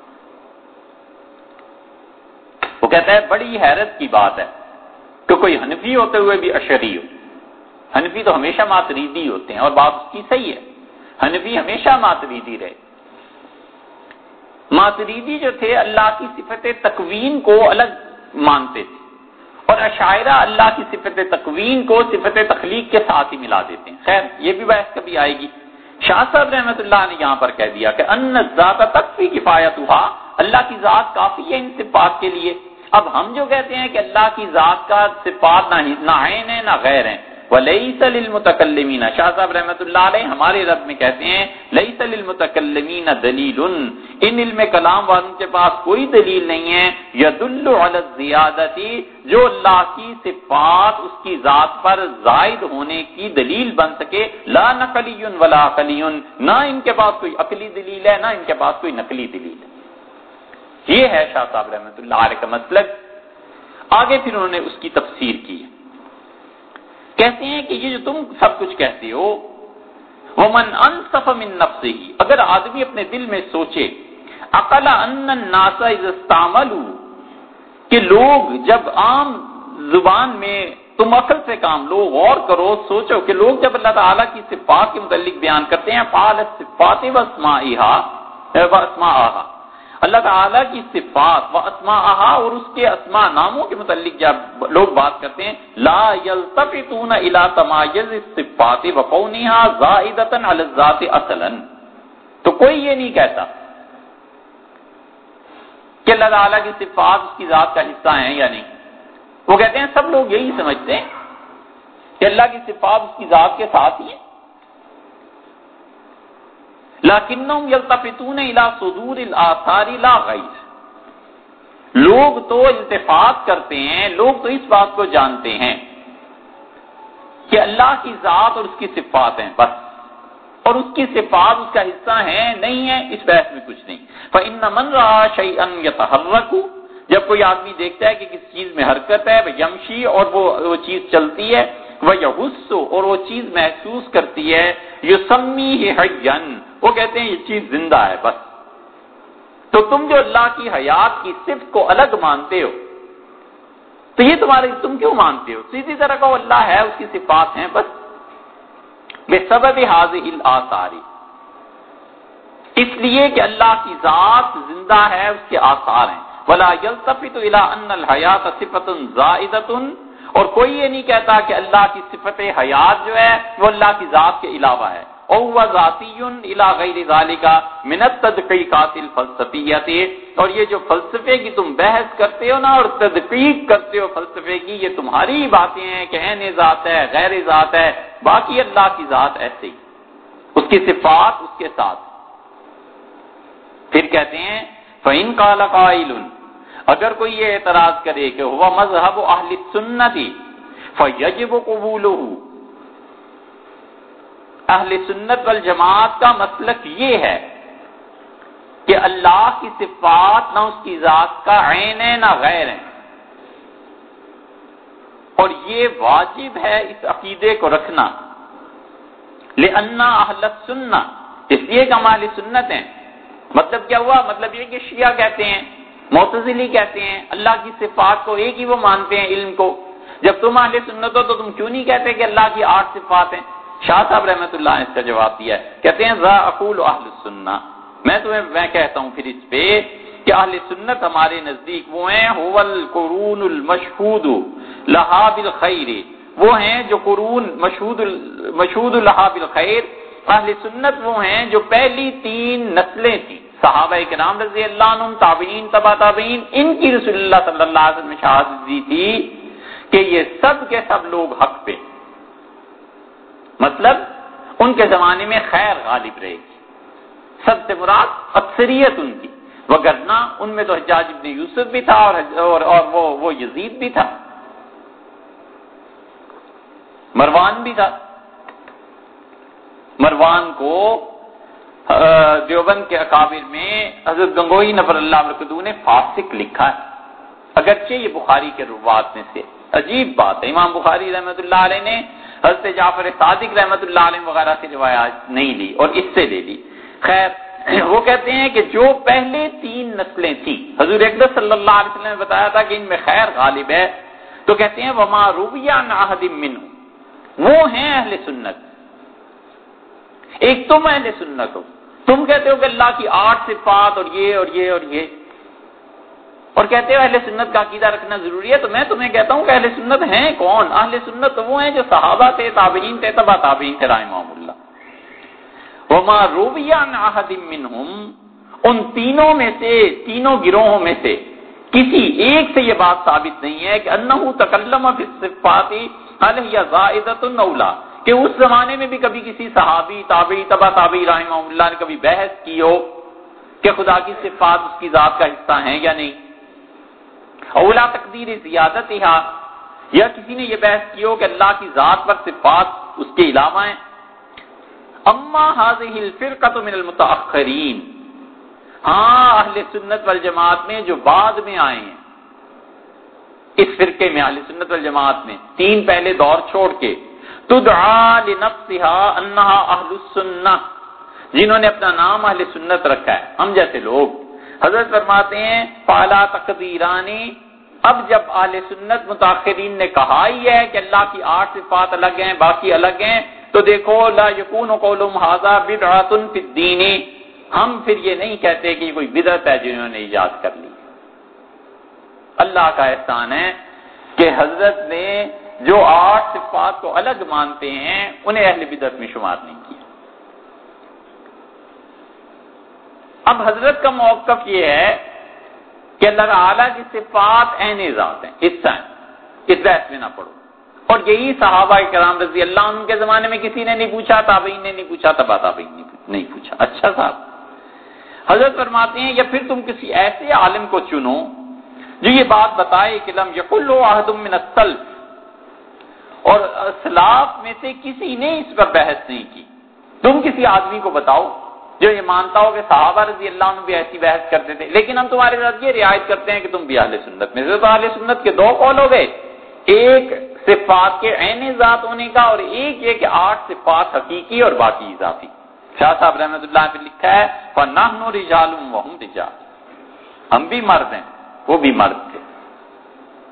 وہ کہتا ہے بڑی حیرت کی بات ہے کہ کوئی حنفی ہوتے ہوئے بھی اشعری ہو۔ حنفی تو ہمیشہ ماتریدی ہوتے ہیں، اور بات اس کی صحیح ہے، حنفی ہمیشہ ماتریدی رہے۔ ماتریدی جو تھے اللہ کی صفت تکوین کو الگ مانتے تھے، اور اشاعرہ اللہ کی صفت تکوین کو صفت تخلیق کے ساتھ ہی ملا دیتے ہیں۔ خیر یہ بھی بحث کبھی آئے گی۔ شاہ صاحب رحمۃ اللہ نے یہاں پر کہہ دیا کہ ان الذات تکفی کفایتها، اللہ کی ذات کافی ہے ان صفات کے لیے۔ اب ہم جو کہتے ہیں کہ اللہ کی ذات کا صفات نہ عین ہے نہ غیر ہیں، وَلَيْسَ لِلْمُتَكَلِّمِينَ، شاہ صاحب رحمۃ اللہ علیہ ہمارے رد میں کہتے ہیں لَيْسَ لِلْمُتَكَلِّمِينَ دَلِيلٌ، ان علم کلام والوں کے پاس کوئی دلیل نہیں ہے، يَدُلُّ عَلَى الزِّيَادَةِ، جو اللہ کی صفات اس کی ذات پر زائد ہونے کی دلیل بن سکے، لا نقلی ولا عقلی، نہ ان کے پاس کوئی عقلی دلیل ہے نہ ان کے پاس کوئی نقلی دلیل ہے۔ یہ ہے شاہ صاحب رحمۃ اللہ علیہ کا مسلک۔ آگے پھر انہوں نے اس کی تفسیر کی، کہتے ہیں کہ یہ جو تم سب کچھ کہتے ہو، وَمَنْ أَنْصَفَ مِنْ نَفْسِهِ، اگر آدمی اپنے دل میں سوچے، عَقَلَ أَنَّ النَّاسَ إِذَا اسْتَعْمَلُوا، کہ لوگ جب عام زبان میں، تم عقل سے کام لو، غور کرو، سوچو کہ لوگ جب اللہ تعالیٰ کی صفات کے متعلق بیان کرتے ہیں، فعال الصفات واسماءها، اللہ تعالیٰ کی صفات و اسماءها، اور اس کے اسماء ناموں کے متعلق جب لوگ بات کرتے ہیں، لا يلتفتون الى تمایز الصفات وكونها زائدة على الذات اصلا، تو کوئی یہ نہیں کہتا کہ اللہ تعالیٰ کی صفات اس کی ذات کا حصہ ہیں یا نہیں۔ وہ کہتے ہیں سب لوگ یہی سمجھتے ہیں کہ اللہ کی صفات اس کی ذات کے ساتھ ہی ہیں، لَكِنَّهُمْ يَلْتَفِتُونَ إِلَى صُدُورِ الْآثَارِ لَا غَيْرِ، لوگ تو التفات کرتے ہیں، لوگ تو اس بات کو جانتے ہیں کہ اللہ کی ذات اور اس کی صفات ہیں بس، اور اس کی صفات اس کا حصہ ہیں نہیں ہے، اس بحث میں کچھ نہیں۔ فَإِنَّ مَنْ رَأَى شَيْئًا يَتَحَرَّكُ، جب کوئی آدمی دیکھتا ہے کہ کسی چیز میں حرکت ہے، وَيَمْشِي، اور وہ چیز چلتی ہے، وَيَحُسُّ، اور وہ چیز محسوس کرتی ہے، يُسَمِّيهِ حَيًّا، وہ کہتے ہیں یہ چیز زندہ ہے بس۔ تو تم جو اللہ کی حیات کی صفت کو الگ مانتے ہو، تو یہ تم کیوں مانتے ہو؟ سیدھی طرح کہو اللہ ہے، اس کی صفات ہیں، بس بسبب هذه الآثار، اس لیے کہ اللہ کی ذات زندہ ہے، اس کے آثار ہیں. ولا يلتفت الى ان الحیات صفۃ زائدۃ، اور کوئی یہ نہیں کہتا کہ اللہ کی صفت حیات جو ہے وہ اللہ کی ذات کے علاوہ ہے. او هو ذاتی الى غیر ذلك من التدقیقات الفلسفیہ، اور یہ جو فلسفے کی تم بحث کرتے ہو نا اور تدقیق کرتے ہو فلسفے کی، یہ تمہاری باتیں ہیں کہ عین ذات ہے، غیر ذات ہے، باقی اللہ کی ذات ایسے ہی، اس کی صفات اس کے ساتھ. پھر کہتے ہیں فَإِن قَالَ قَائِلٌ، اگر کوئی یہ اعتراض کرے کہ هو مذهب اہل السنت فَيَجِبُ قبولہ، اہل سنت والجماعت کا مسلک یہ ہے کہ اللہ کی صفات نہ اس کی ذات کا عین ہے نہ غیر ہے، اور یہ واجب ہے اس عقیدے کو رکھنا. لِأَنَّ أَهْلَ السُّنَّةِ، اس لیے کہ ہم اہل سنت ہیں. مطلب کیا ہوا؟ مطلب یہ کہ شیعہ کہتے ہیں، معتزلی کہتے ہیں اللہ کی صفات کو ایک ہی وہ مانتے ہیں علم کو. جب تم اہل سنت ہو تو تم کیوں نہیں کہتے کہ اللہ کی 8 صفات ہیں؟ شاہ صاحب رحمۃ اللہ نے اس کا جواب دیا ہے، کہتے ہیں ذا اقول اہل السنہ، میں کہتا ہوں پھر اس پہ کہ اہل سنت ہمارے نزدیک وہ ہیں هو القرون المشہود لہا بالخیر، وہ ہیں جو قرون مشہود لہا بالخیر. اہل سنت وہ ہیں جو پہلی 3 نسلیں تھیں، صحابہ کرام رضی اللہ عنہم، تابعین، تبع تابعین، ان کی رسول اللہ صلی اللہ علیہ وسلم نے شہادت دی تھی کہ یہ سب کے سب لوگ حق پہ، مطلب ان کے زمانے میں خیر غالب رہے گی. سب سے مراد اکثریت ان کی، وگرنہ ان میں تو حجاج ابن یوسف بھی تھا اور وہ یزید بھی تھا، مروان بھی تھا. مروان کو دیوبند کے اکابر میں حضرت گنگوئی نفر اللہ برکتہ نے فاسق لکھا ہے، اگرچہ یہ بخاری کے روات میں سے. عجیب بات ہے، امام بخاری رحمۃ اللہ علیہ نے حضرت جعفر صادق رحمۃ اللہ علیہ وغیرہ سے روایات نہیں لی اور اس سے لے لی. خیر، وہ کہتے ہیں کہ جو پہلے 3 نسلیں تھیں، حضور اقدس صلی اللہ علیہ وسلم نے بتایا تھا کہ ان میں خیر غالب ہے، تو کہتے ہیں وما روی عن احد منهم، وہ ہیں اہل سنت. ایک تم اہل سنت ہو، تم کہتے ہو کہ اللہ کی 8 صفات اور یہ اور یہ اور یہ، اور کہتے ہو اہل سنت کا عقیدہ رکھنا ضروری ہے. تو میں تمہیں کہتا ہوں کہ اہل سنت ہیں کون؟ اہل سنت تو وہ ہیں جو صحابہ تھے، تابعین تھے، تبع تابعین تھے رحمہم اللہ. وما روی عن احد منهم، ان تینوں گروہوں میں سے کسی ایک سے یہ بات ثابت نہیں ہے کہ انہ تکلم فی الصفات هل هي زائدۃ او لا، کہ اس زمانے میں بھی کبھی کسی صحابی، تابعی، تبع تابعی رحمہ اللہ نے کبھی بحث کی ہو کہ خدا کی صفات اس کی ذات کا حصہ ہیں یا نہیں. اولا تقدیر زیادتها، یا کسی نے یہ بحث کی ہو کہ اللہ کی ذات پر صفات اس کے علاوہ ہیں. اما هذه الفرقة من المتأخرین، ہاں اہل سنت والجماعت میں جو بعد میں آئے ہیں، اس فرقے میں اہل سنت والجماعت میں 3 پہلے دور چھوڑ کے، تدعا لنفسها انها اہل السنہ، جنہوں نے اپنا نام اہل سنت رکھا ہے، ہم جیسے لوگ. حضرت فرماتے ہیں فعلا تقدیرانی، اب جب اہل سنت متاخرین نے کہا ہی ہے کہ اللہ کی 8 صفات الگ ہیں باقی الگ ہیں، تو دیکھو لا یکون قولهم هذا بدعۃ فی الدین، ہم پھر یہ نہیں کہتے کہ یہ کوئی بدعت ہے جنہوں نے ایجاد کر لی. اللہ کا احسان ہے کہ حضرت نے جو 8 صفات کو الگ مانتے ہیں انہیں اہل بدعت میں شمار نہیں کیا. اب حضرت کا موقف یہ ہے کہ اللہ تعالیٰ کی صفات عین ذات ہیں، اس بحث میں نہ پڑو. اور یہی صحابہ کرام رضی اللہ عنہ کے زمانے میں کسی نے نہیں پوچھا، تابعین نے نہیں پوچھا، تبع تابعین نے نہیں پوچھا. اچھا صاحب، حضرت فرماتے ہیں یا پھر تم کسی ایسے عالم کو چنو جو یہ بات بتائے کہ لم یقل احد من السلف، اور اسلاف میں سے کسی نے اس پر بحث نہیں کی. تم کسی آدمی کو بتاؤ جو یہ مانتا ہو کہ صحابہ رضی اللہ عنہ بھی ایسی بحث کرتے تھے، لیکن ہم تمہارے ساتھ یہ رعایت کرتے ہیں کہ تم بھی اہل سنت میں سے. تو اہل سنت کے 2 قول ہو گئے، ایک صفات کے عین ذات ہونے کا اور ایک یہ کہ 8 صفات حقیقی اور باقی اضافی. شاہ صاحب رحمۃ اللہ نے لکھا ہے فَنَحْنُ رِجَالٌ وَهُمْ رِجَالٌ، ہم بھی مرد ہیں وہ بھی مرد تھے.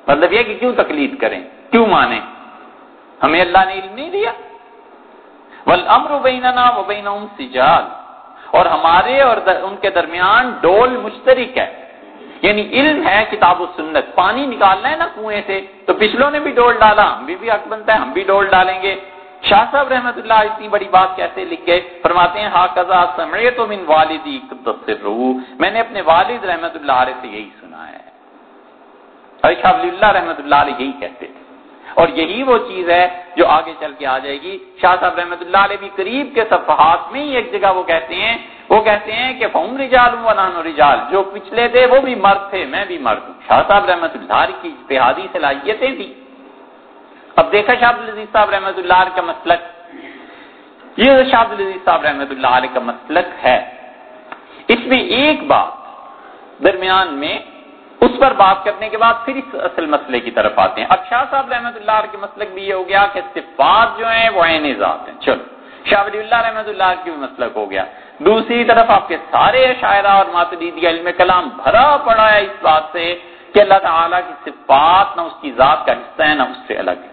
مطلب یہ کہ کیوں تقلید کریں، کیوں مانیں؟ ہمیں اللہ نے علم نہیں دیا؟ والامر بیننا وبینہم سجال، اور ہمارے اور ان کے درمیان ڈول مشترک ہے، یعنی علم ہے کتاب و سنت. پانی نکالنا ہے نا کنویں سے، تو پچھلوں نے بھی ڈول ڈالا، ہم بھی حق بنتا ہے ہم بھی ڈول ڈالیں گے. شاہ صاحب رحمت اللہ اتنی بڑی بات کیسے لکھ گئے؟ فرماتے ہیں ہاکذا سمعت من والدی قدس سرہ، میں نے اپنے والد رحمت اللہ علیہ سے یہی سنا ہے. شاہ ولی اللہ رحمت اللہ علیہ یہی کہتے تھے، اور یہی وہ چیز ہے جو آگے چل کے آ جائے گی. شاہ صاحب رحمت اللہ علیہ بھی قریب کے صفحات میں ہی ایک جگہ وہ کہتے ہیں کہ فہم رجال ونحن رجال، جو پچھلے تھے وہ بھی مرد تھے، میں بھی مرد ہوں. شاہ صاحب رحمت اللہ علیہ کی اجتہادی صلاحیتیں تھیں. اب دیکھا شاہ عبدالعزیز صاحب رحمت اللہ علیہ کا مسلک، یہ شاہ عبدالعزیز صاحب رحمت اللہ علیہ کا مسلک ہے. اس میں ایک بات درمیان میں، اس پر بات کرنے کے بعد پھر اس اصل مسئلے کی طرف آتے ہیں. اب شاہ صاحب رحمت اللہ علیہ کے مسلک بھی یہ ہو گیا کہ صفات جو ہیں وہ عین ذات ہیں. چلو شاہ ولی اللہ رحمت اللہ علیہ کی بھی مسلک ہو گیا. دوسری طرف آپ کے سارے اشاعرہ اور ماتریدی علم کلام بھرا پڑا ہے اس بات سے کہ اللہ تعالیٰ کی صفات نہ اس کی ذات کا حصہ ہے نہ اس سے الگ ہے.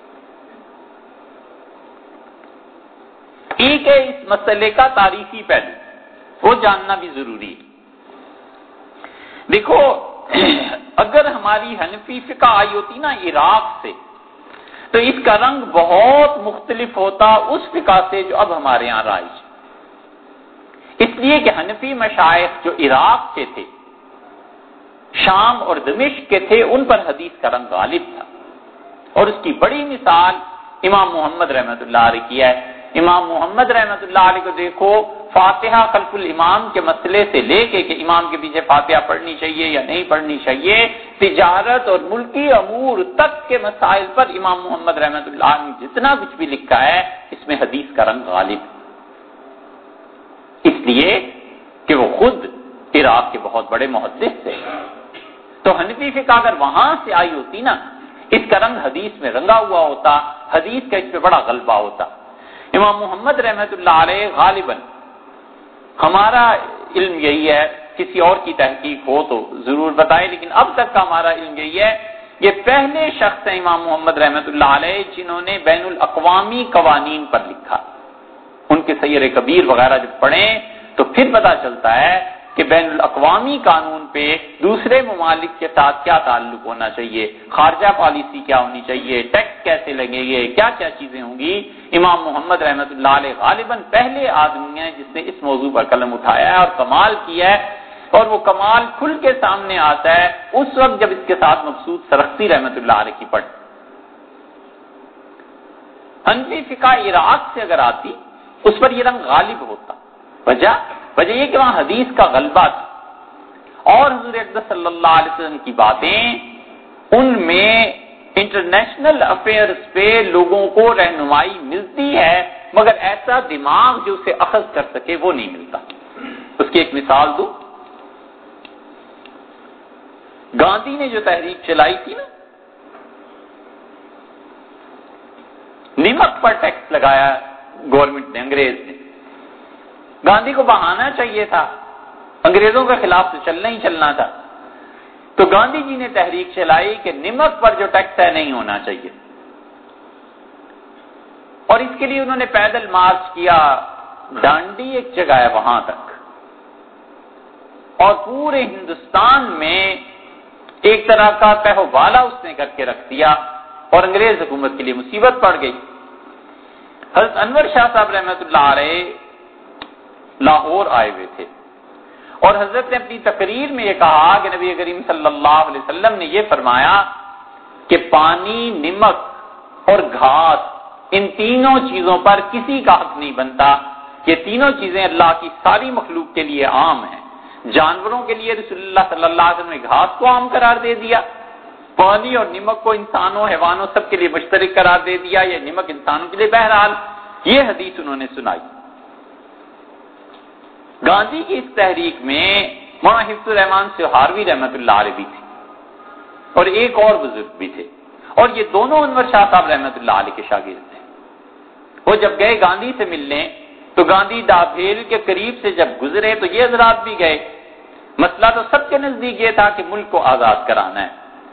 ایک ہے اس مسئلے کا تاریخی پہلو، وہ جاننا بھی ضروری ہے. دیکھو اگر ہماری حنفی فقہ آئی ہوتی نا عراق سے، تو اس کا رنگ بہت مختلف ہوتا اس فقہ سے جو اب ہمارے یہاں رائج. اس لیے کہ حنفی مشائخ جو عراق کے تھے، شام اور دمشق کے تھے، ان پر حدیث کا رنگ غالب تھا. اور اس کی بڑی مثال امام محمد رحمت اللہ علیہ کی ہے. امام محمد رحمت اللہ علیہ کو دیکھو، فاتحہ خلف الامام کے مسئلے سے لے کے کہ امام کے پیچھے فاتحہ پڑھنی چاہیے یا نہیں پڑھنی چاہیے، تجارت اور ملکی امور تک کے مسائل پر امام محمد رحمت اللہ علیہ نے جتنا کچھ بھی لکھا ہے اس میں حدیث کا رنگ غالب ہے. اس لیے کہ وہ خود عراق کے بہت بڑے محدث تھے. تو حنفی فقہ اگر وہاں سے آئی ہوتی نا، اس کا رنگ حدیث میں رنگا ہوا ہوتا، حدیث کا اس پہ بڑا غلبہ ہوتا. امام محمد رحمت اللہ علیہ غالباً، ہمارا علم یہی ہے، کسی اور کی تحقیق ہو تو ضرور بتائے، لیکن اب تک کا ہمارا علم یہی ہے، یہ پہلے شخص ہیں امام محمد رحمت اللہ علیہ جنہوں نے بین الاقوامی قوانین پر لکھا. ان کے سیر کبیر وغیرہ جب پڑھیں تو پھر پتہ چلتا ہے کہ بین الاقوامی قانون پہ دوسرے ممالک کے ساتھ کیا تعلق ہونا چاہیے، خارجہ پالیسی کیا ہونی چاہیے، ٹیکس کیسے لگیں گے، کیا کیا چیزیں ہوں گی. امام محمد رحمت اللہ علیہ غالباً پہلے آدمی ہیں جس نے اس موضوع پر قلم اٹھایا ہے اور کمال کیا ہے. اور وہ کمال کھل کے سامنے آتا ہے اس وقت جب اس کے ساتھ مقصود سرخسی رحمت اللہ علیہ کی پڑھ. حنفی فقہ عراق سے اگر آتی اس پر یہ رنگ غالب ہوتا. وجہ یہ کہ وہاں حدیث کا غلبہ تھا، اور حضور اقدس صلی اللہ علیہ وسلم کی باتیں ان میں انٹرنیشنل افیئرز پہ لوگوں کو رہنمائی ملتی ہے، مگر ایسا دماغ جو اسے اخذ کر سکے وہ نہیں ملتا. اس کی ایک مثال دوں، گاندھی نے جو تحریک چلائی تھی نا، نمک پر ٹیکس لگایا گورنمنٹ نے، انگریز نے. گاندھی کو بہانا چاہیے تھا، انگریزوں کے خلاف تو چلنا ہی چلنا تھا. تو گاندھی جی نے تحریک چلائی کہ نمک پر جو ٹیکس ہے نہیں ہونا چاہیے، اور اس کے لیے انہوں نے پیدل مارچ کیا. ڈانڈی ایک جگہ ہے وہاں تک، اور پورے ہندوستان میں ایک طرح کا تہو بالا اس نے کر کے رکھ دیا، اور انگریز حکومت کے لیے مصیبت پڑ گئی. حضرت انور شاہ صاحب رحمت اللہ علیہ لاہور آئے ہوئے تھے، اور حضرت نے اپنی تقریر میں یہ کہا کہ نبی کریم صلی اللہ علیہ وسلم نے یہ فرمایا کہ پانی، نمک اور گھاس، ان تینوں چیزوں پر کسی کا حق نہیں بنتا. یہ تینوں چیزیں اللہ کی ساری مخلوق کے لیے عام ہیں. جانوروں کے لیے رسول اللہ صلی اللہ علیہ وسلم نے گھاس کو عام قرار دے دیا، پانی اور نمک کو انسانوں، حیوانوں سب کے لیے مشترک قرار دے دیا، یہ نمک انسانوں کے لیے. بہرحال یہ حدیث انہوں نے سنائی. گاندھی کی اس تحریک میں مولانا حفظ الرحمان سہاروی رحمت اللہ علیہ بھی تھے، اور ایک اور بزرگ بھی تھے، اور یہ دونوں انور شاہ صاحب رحمت اللہ علیہ کے شاگرد تھے. وہ جب گئے گاندھی سے ملنے تو گاندھی ڈابھیل کے قریب سے جب گزرے تو یہ حضرات بھی گئے. مسئلہ تو سب کے نزدیک یہ تھا کہ ملک کو آزاد کرانا ہے.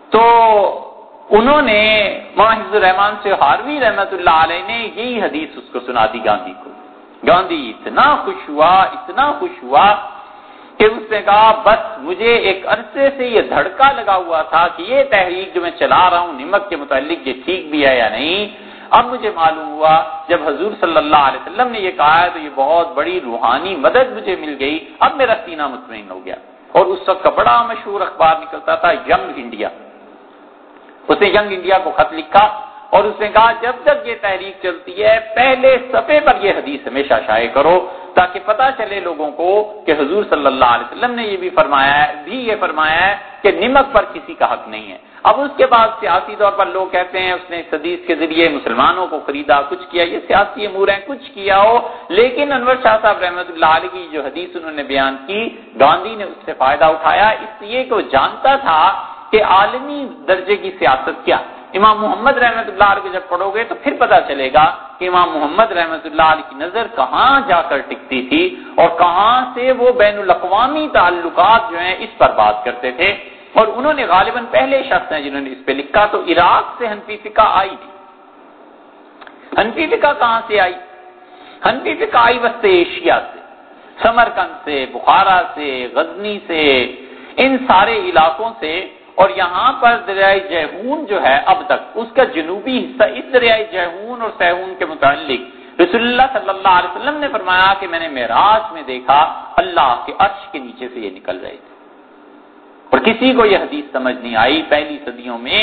تو انہوں نے مولانا حفظ الرحمان سے ہاروی رحمت اللہ علیہ نے یہی حدیث اس کو سنا دی گاندھی کو. گاندھی اتنا خوش ہوا کہ اس نے کہا بس مجھے ایک عرصے سے یہ دھڑکا لگا ہوا تھا کہ یہ تحریک جو میں چلا رہا ہوں نمک کے متعلق یہ ٹھیک بھی ہے یا نہیں. اب مجھے معلوم ہوا جب حضور صلی اللہ علیہ وسلم نے یہ کہا ہے تو یہ بہت بڑی روحانی مدد مجھے مل گئی. اب میرا سینہ مطمئن ہو گیا. اور اس وقت کا بڑا مشہور اخبار نکلتا تھا ینگ انڈیا. اس نے ینگ انڈیا کو خط لکھا اور اس نے کہا جب تک یہ تحریک چلتی ہے پہلے صفحے پر یہ حدیث ہمیشہ شائع کرو تاکہ پتہ چلے لوگوں کو کہ حضور صلی اللہ علیہ وسلم نے یہ بھی فرمایا ہے کہ نمک پر کسی کا حق نہیں ہے. اب اس کے بعد سیاسی طور پر لوگ کہتے ہیں اس نے اس حدیث کے ذریعے مسلمانوں کو خریدا, کچھ کیا, یہ سیاسی امور ہیں, کچھ کیا ہو, لیکن انور شاہ صاحب رحمۃ اللہ علیہ کی جو حدیث انہوں نے بیان کی گاندھی نے اس سے فائدہ اٹھایا اس لیے کہ وہ جانتا تھا کہ عالمی درجے کی سیاست کیا. امام محمد رحمۃ اللہ علیہ کو جب پڑھو گے تو پھر پتہ چلے گا کہ امام محمد رحمۃ اللہ علیہ کی نظر کہاں جا کر ٹکتی تھی اور کہاں سے وہ بین الاقوامی تعلقات جو ہیں اس پر بات کرتے تھے. اور انہوں نے غالباً پہلے شخص ہیں جنہوں نے اس پہ لکھا. تو عراق سے حنفی فقہ آئی تھی. حنفی فقہ کہاں سے آئی؟ حنفی فقہ آئی وسط ایشیا سے, سمرقند سے, بخارا سے, غزنی سے, ان سارے علاقوں سے. اور یہاں پر دریائے جیحون جو ہے اب تک اس کا جنوبی حصہ, اس دریائے جیحون اور سیحون کے متعلق رسول اللہ صلی اللہ علیہ وسلم نے فرمایا کہ میں نے معراج میں دیکھا اللہ کے عرش کے نیچے سے یہ نکل رہے تھے. اور کسی کو یہ حدیث سمجھ نہیں آئی پہلی صدیوں میں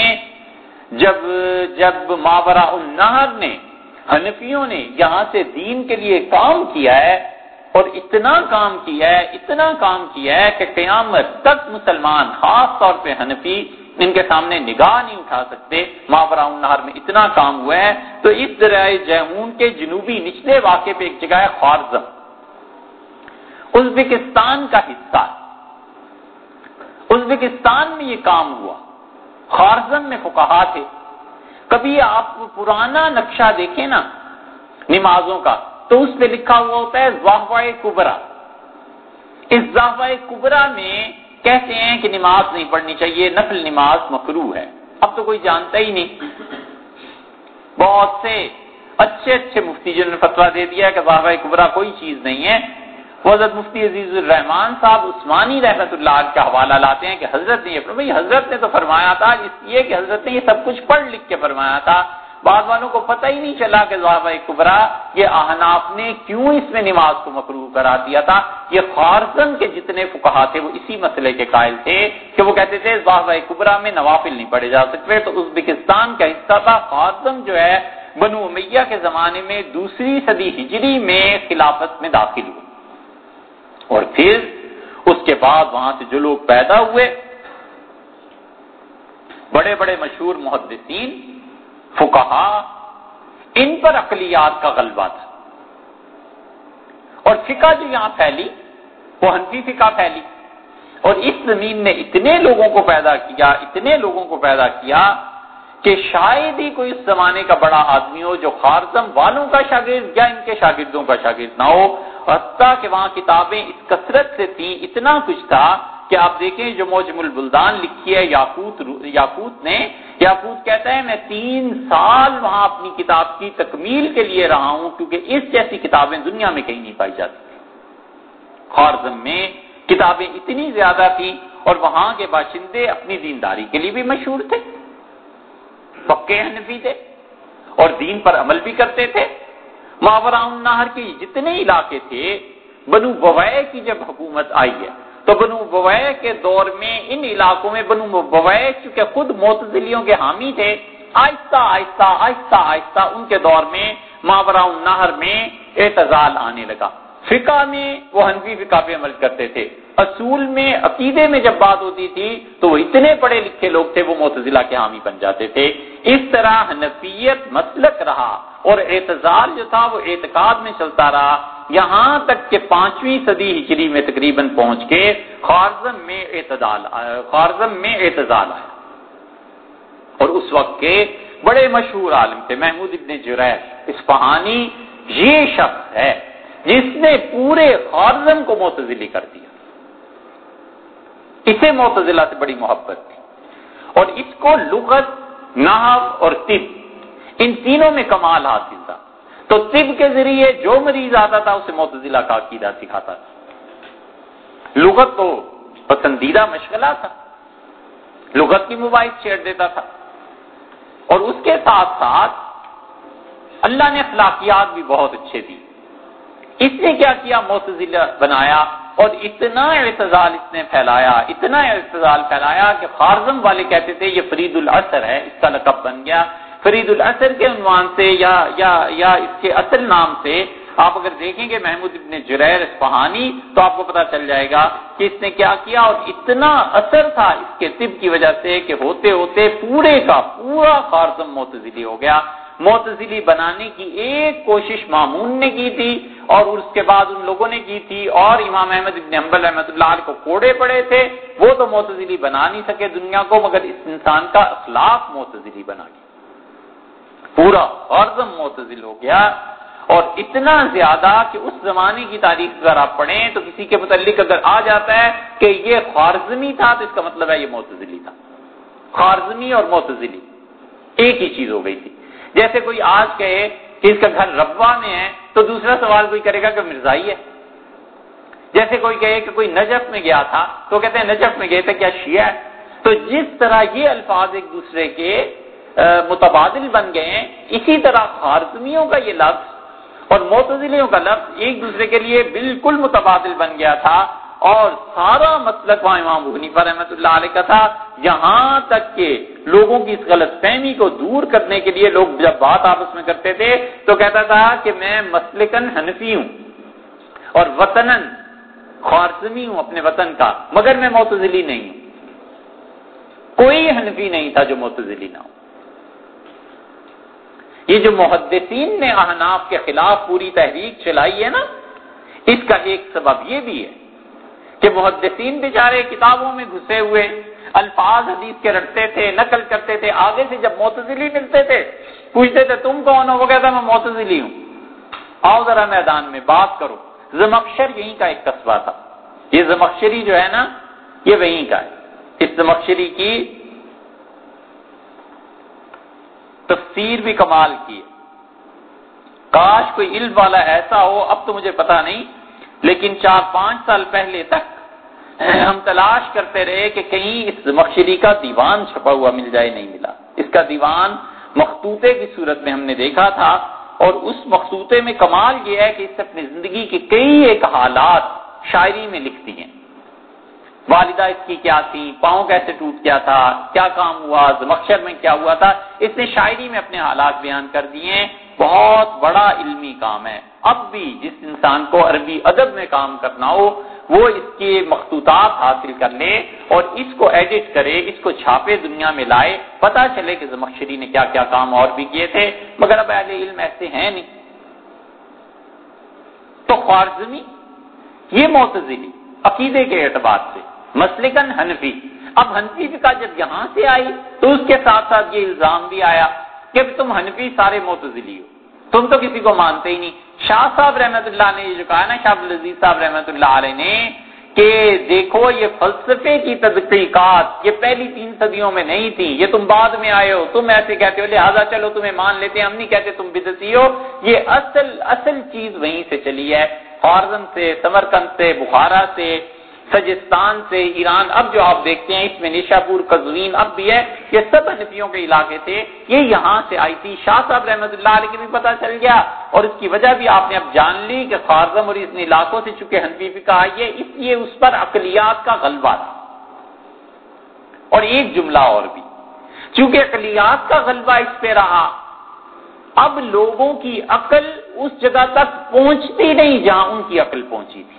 جب ماوراء النہر نے حنفیوں نے یہاں سے دین کے لیے کام کیا ہے اور اتنا کام کیا ہے کہ قیامت تک مسلمان خاص طور پہ حنفی ان کے سامنے نگاہ نہیں اٹھا سکتے. ماوراء النہر میں اتنا کام ہوا ہے تو اس دریائے جیحون کے جنوبی نچلے واقع پہ ایک جگہ ہے خوارزم, ازبکستان کا حصہ. ازبکستان میں یہ کام ہوا. خوارزم میں فقہا تھے. کبھی آپ پرانا نقشہ دیکھیں نا نمازوں کا تو اس پہ لکھا ہوا ہوتا ہے زاہوائے کبرا. اس زاہوائے کبرا میں کہتے ہیں کہ نماز نہیں پڑھنی چاہیے, نفل نماز مکروہ ہے. اب تو کوئی جانتا ہی نہیں. بہت سے اچھے مفتی جنہوں نے فتویٰ دے دیا کہ زاہوائے کبرا کوئی چیز نہیں ہے. حضرت مفتی عزیز الرحمان صاحب عثمانی رحمۃ اللہ علیہ کا حوالہ لاتے ہیں کہ حضرت نے یہ فرمایا. حضرت نے تو فرمایا تھا اس لیے کہ حضرت نے یہ سب کچھ پڑھ لکھ کے فرمایا تھا. بعض والوں کو پتہ ہی نہیں چلا کہ زاہوائے کبرا یہ احناف نے کیوں اس میں نماز کو مکروہ قرار دیا تھا. یہ خوارزم کے جتنے فقہا تھے وہ اسی مسئلے کے قائل تھے کہ وہ کہتے تھے زاہوائے کبرا میں نوافل نہیں پڑھے جا سکتے. تو ازبکستان کا حصہ تھا. خوارزم جو ہے بنو امیہ کے زمانے میں 2 صدی ہجری میں خلافت میں داخل ہوئے. اور پھر اس کے بعد وہاں سے جو لوگ پیدا ہوئے بڑے بڑے مشہور محدثین فقہا, ان پر عقلیات کا غلبہ تھا. اور فقہ جو یہاں پھیلی وہ حنفی فقہ پھیلی. اور اس زمین نے اتنے لوگوں کو پیدا کیا کہ شاید ہی کوئی اس زمانے کا بڑا آدمی ہو جو خوارزم والوں کا شاگرد یا ان کے شاگردوں کا شاگرد نہ ہو. حتیٰ کہ وہاں کتابیں اس کثرت سے تھیں, اتنا کچھ تھا کہ آپ دیکھیں جو موجم البلدان لکھی ہے یاقوت نے, یاقوت کہتا ہے میں 3 سال وہاں اپنی کتاب کی تکمیل کے لیے رہا ہوں کیونکہ اس جیسی کتابیں دنیا میں کہیں نہیں پائی جاتی. خوارزم میں کتابیں اتنی زیادہ تھی اور وہاں کے باشندے اپنی دینداری کے لیے بھی مشہور تھے, پکے حنفی تھے اور دین پر عمل بھی کرتے تھے. ماوراء النہر کے جتنے علاقے تھے بنو بویع کی جب حکومت آئی ہے تو بنو بویع کے دور میں ان علاقوں میں بنو بویع چونکہ خود معتزلیوں کے حامی تھے, آہستہ ان کے دور میں ماوراء النہر میں اعتزال آنے لگا. فقہ میں وہ حنفی فقہ پہ عمل کرتے تھے. اصول میں عقیدے میں جب بات ہوتی تھی تو وہ اتنے پڑھے لکھے لوگ تھے وہ معتزلہ کے حامی بن جاتے تھے. اس طرح حنفیت مسلک رہا اور اعتزال جو تھا وہ اعتقاد میں چلتا رہا یہاں تک کہ 5ویں صدی ہجری میں تقریباً پہنچ کے خوارزم میں اعتزال آیا. اور اس وقت کے بڑے مشہور عالم تھے محمود ابن جریح اصفہانی. یہ شخص ہے جس نے پورے خوارزم کو معتزلی کر دیا. اسے معتزلہ سے بڑی محبت تھی اور اس کو لغت، نحو اور طب ان تینوں میں کمال حاصل تھا. تو طب کے ذریعے جو مریض آتا تھا اسے معتزلہ کا عقیدہ سکھاتا تھا. لغت تو پسندیدہ مشغلہ تھا، لغت کی مباحث چھیڑ دیتا تھا. اور اس کے ساتھ ساتھ اللہ نے اخلاقیات بھی بہت اچھے دی. اس نے کیا کیا؟ معتزلہ بنایا اور اتنا اعتزال اس نے پھیلایا، اتنا اعتزال پھیلایا کہ خوارزم والے کہتے تھے یہ فرید العصر ہے، اس کا لقب بن گیا. فرید العصر کے عنوان سے یا اس کے اصل نام سے آپ اگر دیکھیں گے محمود ابن جریر اصفہانی تو آپ کو پتا چل جائے گا کہ اس نے کیا کیا. اور اتنا اثر تھا اس کے طب کی وجہ سے کہ ہوتے ہوتے پورے کا پورا خوارزم معتزلی ہو گیا. معتزلی بنانے کی ایک کوشش مامون نے کی تھی اور اس کے بعد ان لوگوں نے کی تھی، اور امام احمد ابن حنبل رحمۃ اللہ علیہ کو کوڑے پڑے تھے. وہ تو معتزلی بنا نہیں سکے دنیا کو، مگر اس انسان کا اخلاق معتزلی بنا گیا. پورا خوارزم معتزل ہو گیا. اور اتنا زیادہ کہ اس زمانے کی تاریخ اگر آپ پڑھیں تو کسی کے متعلق اگر آ جاتا ہے کہ یہ خوارزمی تھا تو اس کا مطلب ہے یہ معتزلی تھا. خوارزمی اور معتزلی ایک ہی چیز ہو گئی تھی. جیسے کوئی آج کہے کہ اس کا گھر ربوہ میں ہے تو دوسرا سوال کوئی کرے گا کہ مرزائی ہے. جیسے کوئی کہے کہ کوئی نجف میں گیا تھا تو کہتے ہیں نجف میں گئے تھے کیا شیعہ ہے. تو جس طرح یہ الفاظ ایک دوسرے کے متبادل بن گئے ہیں، اسی طرح خوارزمیوں کا یہ لفظ اور معتزلیوں کا لفظ ایک دوسرے کے لیے بالکل متبادل بن گیا تھا. اور سارا مسلک وہاں امام ابو حنیفہ رحمۃ اللہ علیہ کا تھا، یہاں تک کہ لوگوں کی اس غلط فہمی کو دور کرنے کے لیے لوگ جب بات آپس میں کرتے تھے تو کہتا تھا کہ میں مسلکن حنفی ہوں اور وطنن خوارزمی ہوں اپنے وطن کا، مگر میں معتزلی نہیں ہوں. کوئی حنفی نہیں تھا جو معتزلی نہ ہو. یہ جو محدثین نے احناف کے خلاف پوری تحریک چلائی ہے نا، اس کا ایک سبب یہ بھی ہے کہ محدثین بیچارے کتابوں میں گھسے ہوئے الفاظ حدیث کے رٹتے تھے، نقل کرتے تھے. آگے سے جب معتزلی ملتے تھے پوچھتے تھے تم کون ہو؟ وہ کہتا میں معتزلی ہوں. آؤ ذرا میدان میں بات کرو. زمخشر یہیں کا ایک قصبہ تھا. یہ زمخشری جو ہے نا یہ وہیں کا ہے. اس زمخشری کی تفسیر بھی کمال کی. کاش کوئی علم والا ایسا ہو، اب تو مجھے پتا نہیں، لیکن 4-5 سال پہلے تک ہم تلاش کرتے رہے کہ کہیں اس زمخشری کا دیوان چھپا ہوا مل جائے. نہیں ملا. اس کا دیوان مخطوطے کی صورت میں ہم نے دیکھا تھا، اور اس مخطوطے میں کمال یہ ہے کہ اس اپنی زندگی کے کئی ایک حالات شاعری میں لکھتی ہیں. والدہ اس کی کیا تھی، پاؤں کیسے ٹوٹ گیا تھا، کیا کام ہوا، زمخشر میں کیا ہوا تھا، اس نے شاعری میں اپنے حالات بیان کر دیے ہیں. بہت بڑا علمی کام ہے. اب بھی جس انسان کو عربی ادب میں کام کرنا ہو وہ اس کے مخطوطات حاصل کر لے اور اس کو ایڈٹ کرے، اس کو چھاپے، دنیا میں لائے، پتہ چلے کہ زمخشری نے کیا کیا کام اور بھی کیے تھے. مگر اب اہل علم ایسے ہیں نہیں. تو خوارزمی یہ معتزلی عقیدے کے اعتبار سے، مسلکن حنفی. اب حنفی کا جب یہاں سے آئی تو اس کے ساتھ ساتھ یہ الزام بھی آیا کہ تم حنفی سارے معتزلی ہو، تم تو کسی کو مانتے ہی نہیں. شاہ صاحب رحمت اللہ نے یہ جو کہا نا، شاہ عبدالعزیز صاحب رحمت اللہ علیہ نے، کہ دیکھو یہ فلسفے کی تحقیقات یہ پہلی 3 صدیوں میں نہیں تھی، یہ تم بعد میں آئے ہو، تم ایسے کہتے ہو لہذا چلو تمہیں مان لیتے ہیں، ہم نہیں کہتے تم بدعتی ہو. یہ اصل چیز وہیں سے چلی ہے، خوارزم سے، سمرقند سے، بخارا سے، سجستان سے، ایران. اب جو آپ دیکھتے ہیں اس میں نیشاپور، قزوین اب بھی ہے، یہ سب حنفیوں کے علاقے تھے، یہ یہاں سے آئی تھی. شاہ صاحب رحمت اللہ علیہ کے بھی پتہ چل گیا، اور اس کی وجہ بھی آپ نے اب جان لی کہ خوارزم اور ان علاقوں سے چونکہ حنفی فقہ آئی ہے، اس لیے اس پر عقلیات کا غلبہ تھا. اور ایک جملہ اور بھی، چونکہ عقلیات کا غلبہ اس پہ رہا، اب لوگوں کی عقل اس جگہ تک پہنچتی نہیں جہاں ان کی عقل پہنچی تھی.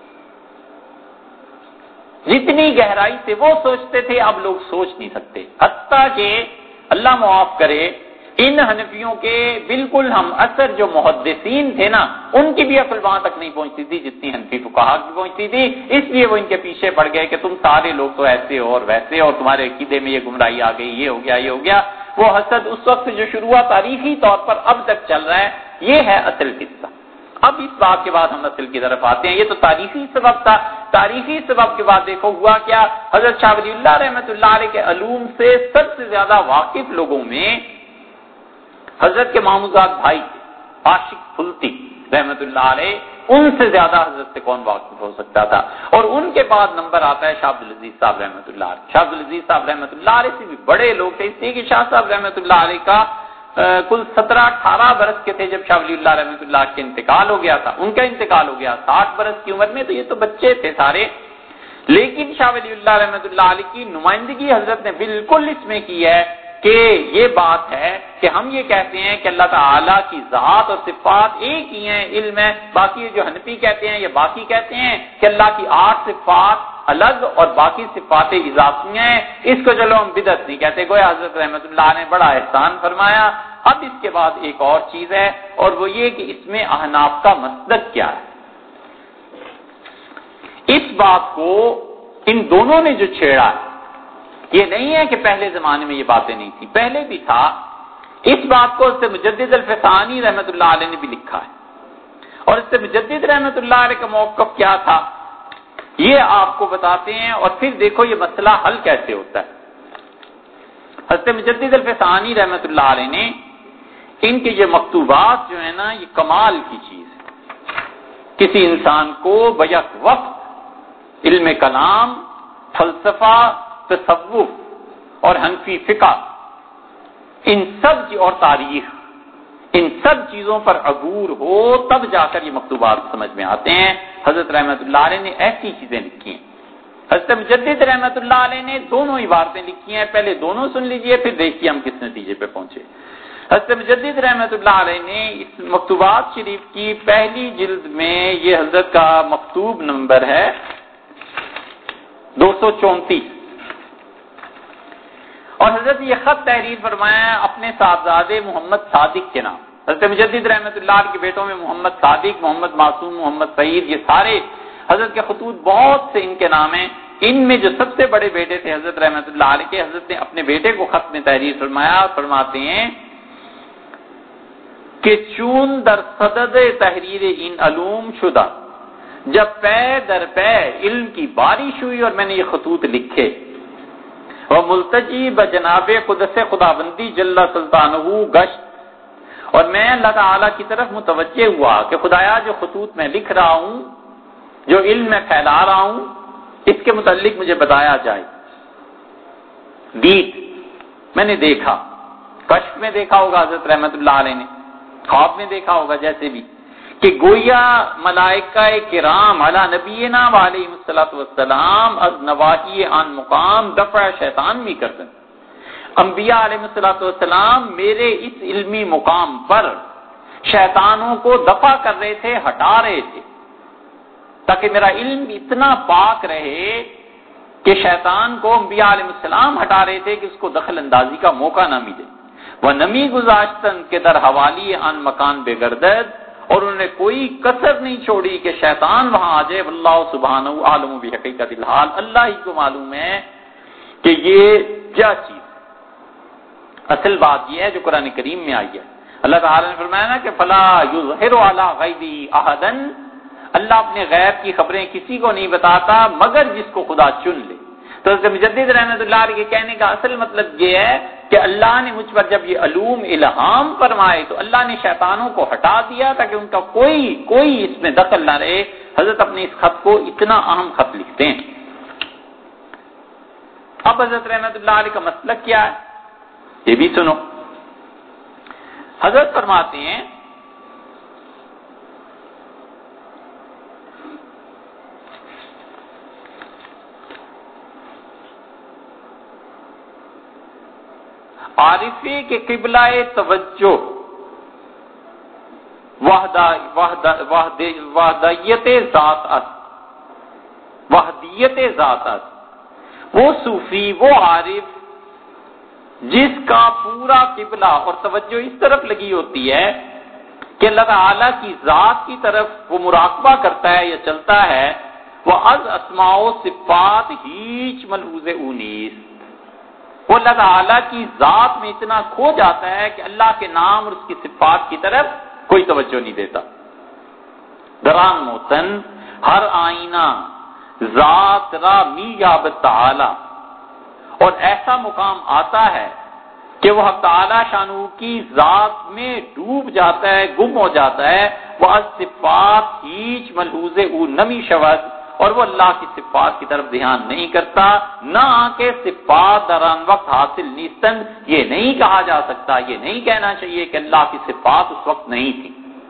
جتنی گہرائی سے وہ سوچتے تھے اب لوگ سوچ نہیں سکتے. حتیٰ کہ اللہ معاف کرے ان حنفیوں کے بالکل ہم اثر جو محدثین تھے نا، ان کی بھی عقل وہاں تک نہیں پہنچتی تھی جتنی حنفی فقہا کی پہنچتی تھی. اس لیے وہ ان کے پیچھے پڑ گئے کہ تم سارے لوگ تو ایسے ہو اور ویسے، اور تمہارے عقیدے میں یہ گمراہی آ گئی، یہ ہو گیا، یہ ہو گیا. وہ حسد اس وقت جو شروع ہوا تاریخی طور پر اب تک چل رہا ہے، یہ ہے اصل قصہ. اب اس بات کے بعد ہم اصل کی طرف آتے ہیں. یہ تو تاریخی سبب تھا. تاریخی سبب کے بعد دیکھو ہوا کیا, حضرت شاہ ولی اللہ رحمۃ اللہ علیہ کے علوم سے سب سے زیادہ واقف لوگوں میں حضرت کے ماموزاد بھائی عاشق پھلتی رحمۃ اللہ علیہ, ان سے زیادہ حضرت سے کون واقف ہو سکتا تھا. اور ان کے بعد نمبر آتا ہے شاہ عبدالعزیز صاحب رحمۃ اللہ علیہ. شاہ عبدالعزیز صاحب رحمۃ اللہ علیہ سے بھی بڑے لوگ تھے, اس لیے کہ شاہ صاحب رحمۃ اللہ علیہ کا کل 17-18 برس کے تھے جب شاہ ولی اللہ رحمۃ اللہ کے انتقال ہو گیا تھا. ان کا انتقال ہو گیا 60 برس کی عمر میں, تو یہ تو بچے تھے سارے. لیکن شاہ ولی اللہ رحمۃ اللہ علیہ کی نمائندگی حضرت نے بالکل اس میں کی ہے کہ یہ بات ہے کہ ہم یہ کہتے ہیں کہ اللہ تعالیٰ کی ذات اور صفات ایک ہی ہیں, علم ہے. باقی جو حنفی کہتے ہیں یا باقی کہتے ہیں کہ اللہ کی 8 صفات الگ اور باقی صفات اضافی ہیں, اس کو چلو ہم بدعت نہیں کہتے, گویا حضرت رحمۃ اللہ نے بڑا احسان فرمایا. اب اس کے بعد ایک اور چیز ہے, اور وہ یہ کہ اس میں احناف کا مسلک کیا ہے. اس بات کو ان دونوں نے جو چھیڑا ہے, یہ نہیں ہے کہ پہلے زمانے میں یہ باتیں نہیں تھی, پہلے بھی تھا. اس بات کو اس سے مجدد الفسانی رحمۃ اللہ علیہ نے بھی لکھا ہے, اور اس سے مجدد رحمۃ اللہ علیہ کا موقف کیا تھا یہ آپ کو بتاتے ہیں, اور پھر دیکھو یہ مسئلہ حل کیسے ہوتا ہے. حضرت مجدد الفسانی رحمۃ اللہ علیہ نے ان کے یہ مکتوبات جو ہے نا, یہ کمال کی چیز ہے. کسی انسان کو بیک وقت علم کلام, فلسفہ, تصوف اور حنفی فقہ, ان سب اور تاریخ, ان سب چیزوں پر عبور ہو تب جا کر یہ مکتوبات سمجھ میں آتے ہیں. حضرت رحمۃ اللہ علیہ نے ایسی چیزیں لکھی ہیں. حضرت مجدد رحمۃ اللہ علیہ نے دونوں عبارتیں لکھی ہیں, پہلے دونوں سن لیجئے پھر دیکھیے ہم کس نتیجے پہ پہنچے. حضرت مجدد رحمۃ اللہ علیہ نے اس مکتوبات شریف کی پہلی جلد میں, یہ حضرت کا مکتوب نمبر ہے 234, اور حضرت یہ خط تحریر فرمایا ہے اپنے صاحبزادے محمد صادق کے نام. حضرت مجدد رحمۃ اللہ علیہ کے بیٹوں میں محمد صادق, محمد معصوم, محمد سعید, یہ سارے حضرت کے خطوط بہت سے ان کے نام ہیں. ان میں جو سب سے بڑے بیٹے تھے حضرت رحمۃ اللہ علیہ کے, حضرت نے اپنے بیٹے کو خط میں تحریر فرمایا, فرماتے ہیں کہ چون در صدد تحریر ان علوم شدہ, جب پے در پے علم کی بارش ہوئی اور میں نے یہ خطوط لکھے, وہ ملتجی بجناب قدس خداوندی جل سلطانہ گشت, اور میں اللہ تعالی کی طرف متوجہ ہوا کہ خدایا جو خطوط میں لکھ رہا ہوں, جو علم میں پھیلا رہا ہوں, اس کے متعلق مجھے بتایا جائے. دیت میں نے دیکھا, کشف میں دیکھا ہوگا حضرت رحمۃ اللہ علیہ نے, خواب میں دیکھا ہوگا جیسے بھی, کہ گویا ملائکہ کرام علی نبینا علیہ الصلوۃ والسلام از نواحی عن مقام دفع شیطان بھی کرتے ہیں. انبیاء علیہ الصلوۃ والسلام میرے اس علمی مقام پر شیطانوں کو دفع کر رہے تھے, ہٹا رہے تھے, تاکہ میرا علم اتنا پاک رہے کہ شیطان کو انبیاء علیہ السلام ہٹا رہے تھے کہ اس کو دخل اندازی کا موقع نہ ملے. وہ نمی گزاشتن کے در حوالی عن مکان بے گردد, اور انہوں نے کوئی کسر نہیں چھوڑی کہ شیطان وہاں آ جائے. واللہ سبحانہ عالم بحقیقت الحال, اللہ ہی کو معلوم ہے کہ یہ کیا چیز. اصل بات یہ ہے جو قرآن کریم میں آئی ہے. اللہ تعالی نے فرمایا نا کہ فلا یظہر علی غیبی احدا, اللہ اپنے غیب کی خبریں کسی کو نہیں بتاتا مگر جس کو خدا چن لے. تو حضرت مجدد رحمۃ اللہ علیہ کے کہنے کا اصل مطلب یہ ہے کہ اللہ نے مجھ پر جب یہ علوم الہام فرمائے تو اللہ نے شیطانوں کو ہٹا دیا تاکہ ان کا کوئی اس میں دخل نہ رہے. حضرت اپنے اس خط کو اتنا اہم خط لکھتے ہیں. اب حضرت رحمۃ اللہ علیہ کا مسلک کیا ہے یہ بھی سنو. حضرت فرماتے ہیں عارفی کے قبلہ توجہ وحدیت ذات است, وہ صوفی, وہ عارف جس کا پورا قبلہ اور توجہ اس طرف لگی ہوتی ہے کہ اللہ تعالی کی ذات کی طرف وہ مراقبہ کرتا ہے یا چلتا ہے. وہ از اسماء و صفات ہیچ ملحوظ اونیس, وہ اللہ تعالیٰ کی ذات میں اتنا کھو جاتا ہے کہ اللہ کے نام اور اس کی صفات کی طرف کوئی توجہ نہیں دیتا. دران موتن ہر آئینہ ذات را می یابت تعالی، اور ایسا مقام آتا ہے کہ وہ حق تعالی شانہ کی ذات میں ڈوب جاتا ہے، گم ہو جاتا ہے، وہ از صفات ہیچ ملحوظ او نمی شود، اور وہ اللہ کی صفات کی طرف دھیان نہیں کرتا، نہ کہ صفات دران وقت حاصل نیستن، یہ نہیں کہا جا سکتا، یہ نہیں کہنا چاہیے کہ اللہ کی صفات اس وقت نہیں تھی،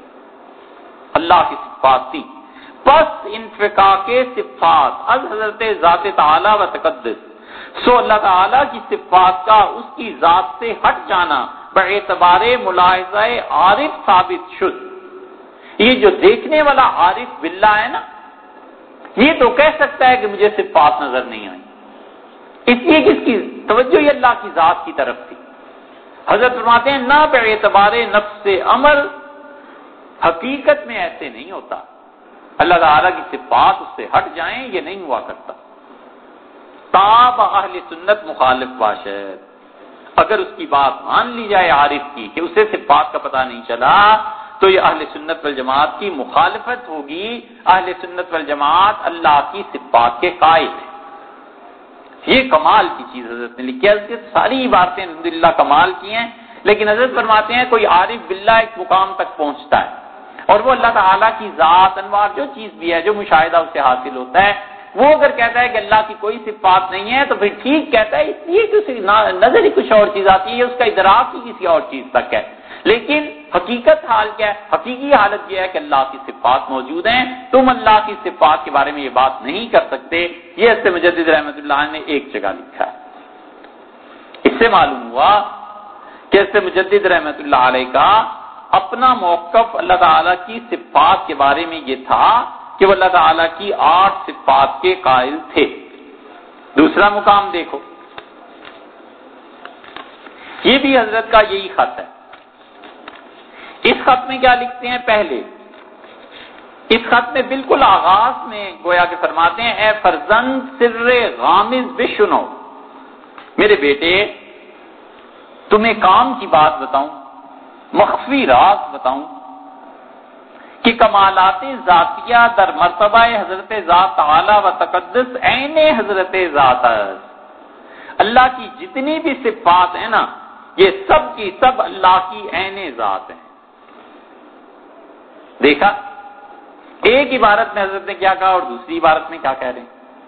اللہ کی صفات تھی، پس انفقاق صفات از حضرت ذات تعالی و تقدس، سو اللہ تعالیٰ کی صفات کا اس کی ذات سے ہٹ جانا باعتبار ملاحظہ عارف ثابت شد۔ یہ جو دیکھنے والا عارف باللہ ہے نا، یہ تو کہہ سکتا ہے کہ مجھے صفات نظر نہیں آئی، اس لیے کہ اس کی توجہ یہ اللہ کی ذات کی طرف تھی۔ حضرت فرماتے ہیں نہ باعتبار نفس عمل، حقیقت میں ایسے نہیں ہوتا، اللہ تعالیٰ کی صفات اس سے ہٹ جائیں یہ نہیں ہوا کرتا۔ تاب اہل سنت مخالف باشد، اگر اس کی بات مان لی جائے عارف کی کہ اسے صفات کا پتہ نہیں چلا، تو یہ اہل سنت والجماعت کی مخالفت ہوگی۔ اہل سنت والجماعت اللہ کی صفات کے قائل ہیں، یہ کمال کی چیز حضرت نے لکھی ہے۔ ساری باتیں الحمدللہ کمال کی ہیں، لیکن حضرت فرماتے ہیں کوئی عارف باللہ ایک مقام تک پہنچتا ہے، اور وہ اللہ تعالیٰ کی ذات انوار جو چیز بھی ہے، جو مشاہدہ اسے حاصل ہوتا ہے، وہ اگر کہتا ہے کہ اللہ کی کوئی صفات نہیں ہے تو پھر ٹھیک کہتا ہے، اس لیے کہ اسے نظر ہی کچھ اور چیز آتی ہے، اس کا ادراک ہی کسی اور چیز تک ہے، لیکن حقیقت حال کیا ہے؟ حقیقی حالت یہ ہے کہ اللہ کی صفات موجود ہیں، تم اللہ کی صفات کے بارے میں یہ بات نہیں کر سکتے۔ یہ اس سے مجدد رحمۃ اللہ نے ایک جگہ لکھا ہے۔ اس سے معلوم ہوا کہ اس سے مجدد رحمۃ اللہ علیہ کا اپنا موقف اللہ تعالیٰ کی صفات کے بارے میں یہ تھا کہ وہ اللہ تعالیٰ کی 8 صفات کے قائل تھے۔ دوسرا مقام دیکھو، یہ بھی حضرت کا یہی خط ہے۔ اس خط میں کیا لکھتے ہیں؟ پہلے اس خط میں بالکل آغاز میں گویا کہ فرماتے ہیں اے فرزند سر غامض بشنو، میرے بیٹے تمہیں کام کی بات بتاؤں، مخفی راز بتاؤں کہ کمالات ذاتیہ در مرتبہ حضرت ذات تعالی و تقدس عین حضرت ذات، اللہ کی جتنی بھی صفات ہیں نا، یہ سب کی سب اللہ کی عین ذات ہیں۔ دیکھا ایک عبارت میں حضرت نے کیا کہا اور دوسری عبارت میں کیا کہہ رہے ہیں؟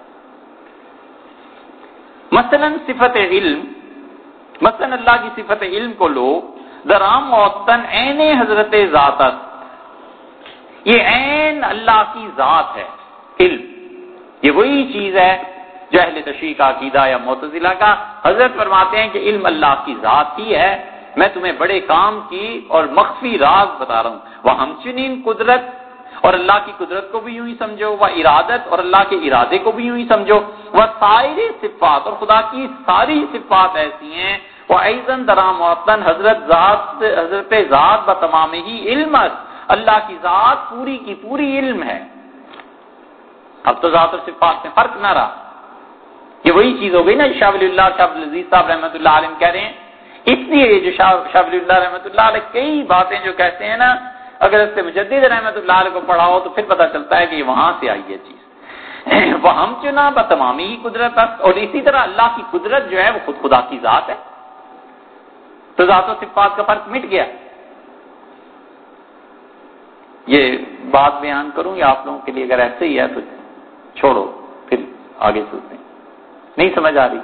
مثلا صفت علم، مثلا اللہ کی صفت علم کو لو، درام موتن عین حضرت ذاتت، یہ عین اللہ کی ذات ہے علم، یہ وہی چیز ہے جو اہل تشریع کا عقیدہ یا معتزلہ کا۔ حضرت فرماتے ہیں کہ علم اللہ کی ذات ہی ہے، میں تمہیں بڑے کام کی اور مخفی راز بتا رہا ہوں۔ وہ ہمچنین قدرت، اور اللہ کی قدرت کو بھی یوں ہی سمجھو، وہ ارادت، اور اللہ کے ارادے کو بھی یوں ہی سمجھو، وہ سائر صفات، اور خدا کی ساری صفات ایسی ہیں، وہ ایزن درام وطن حضرت ذات بتمام ہی علمت، اللہ کی ذات پوری کی پوری علم ہے۔ اب تو ذات اور صفات میں فرق نہ رہا، یہ وہی چیز ہو گئی نا۔ شاہ ولی اللہ شاہ عبد العزیز صاحب رحمۃ اللہ علیہ کہہ رہے ہیں، اس لیے جو شاہ ولی اللہ رحمۃ اللہ علیہ کئی باتیں جو کہتے ہیں نا، اگر اس سے مجدد رحمۃ اللہ علیہ کو پڑھا ہو تو پھر پتہ چلتا ہے کہ یہ وہاں سے آئی ہے چیز۔ وہ ہم چنا بتمامی قدرت، اور اسی طرح اللہ کی قدرت جو ہے وہ خود خدا کی ذات ہے، تو ذات و صفات کا فرق مٹ گیا۔ یہ بات بیان کروں یا آپ لوگوں کے لیے اگر ایسے ہی ہے تو چھوڑو، پھر آگے سوچتے ہیں۔ نہیں سمجھ آ رہی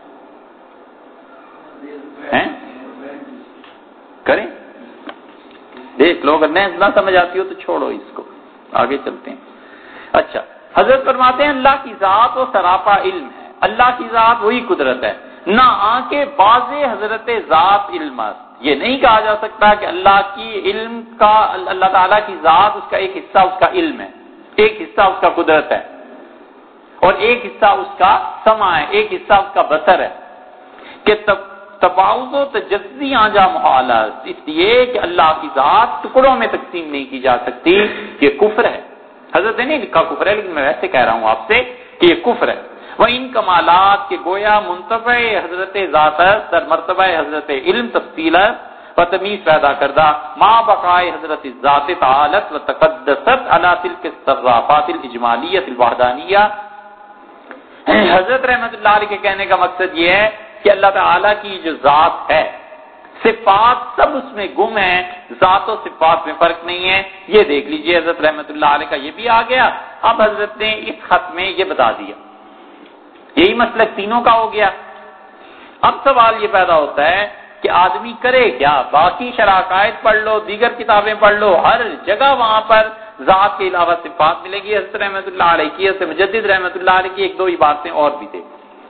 ہیں؟ کریں دیکھ لو، اگر نہ سمجھ آتی ہو تو چھوڑو اس کو، آگے چلتے ہیں۔ اچھا، حضرت فرماتے ہیں اللہ کی ذات و سراپا علم ہے، اللہ کی ذات وہی قدرت ہے، نہ آنکھیں باز حضرت ذات علم است، یہ نہیں کہا جا سکتا کہ اللہ کی علم کا، اللہ تعالیٰ کی ذات اس کا ایک حصہ اس کا علم ہے، ایک حصہ اس کا قدرت ہے، اور ایک حصہ اس کا سمع ہے، ایک حصہ اس کا بصر ہے، کہ تباعد و تجزی آنجا محالت، اس لیے کہ اللہ کی ذات ٹکڑوں میں تقسیم نہیں کی جا سکتی، یہ کفر ہے۔ حضرت نے نہیں لکھا کفر ہے، لیکن میں ویسے کہہ رہا ہوں آپ سے کہ یہ کفر ہے۔ وہ ان کمالات کے گویا منتفع حضرت ذات در مرتبہ حضرت علم تفصیل و تمیز پیدا کردہ ما بقائے حضرت ذات تعالت و تقدست علی تلک الصرافات الاجمالیت الوحدانیہ. حضرت رحمت اللہ علیہ کے کہنے کا مقصد یہ ہے کہ اللہ تعالیٰ کی جو ذات ہے، صفات سب اس میں گم ہیں، ذات و صفات میں فرق نہیں ہے. یہ دیکھ لیجئے حضرت رحمت اللہ علیہ کا یہ بھی آ گیا. اب حضرت نے اس خط میں یہ بتا دیا، یہی مسلک تینوں کا ہو گیا. اب سوال یہ پیدا ہوتا ہے کہ آدمی کرے کیا؟ باقی شرائط پڑھ لو، دیگر کتابیں پڑھ لو، ہر جگہ وہاں پر ذات کے علاوہ صفات ملے گی. حضرت رحمت اللہ علیہ کی، حضرت مجدد رحمت اللہ علیہ کی ایک دو عبارتیں اور بھی تھے.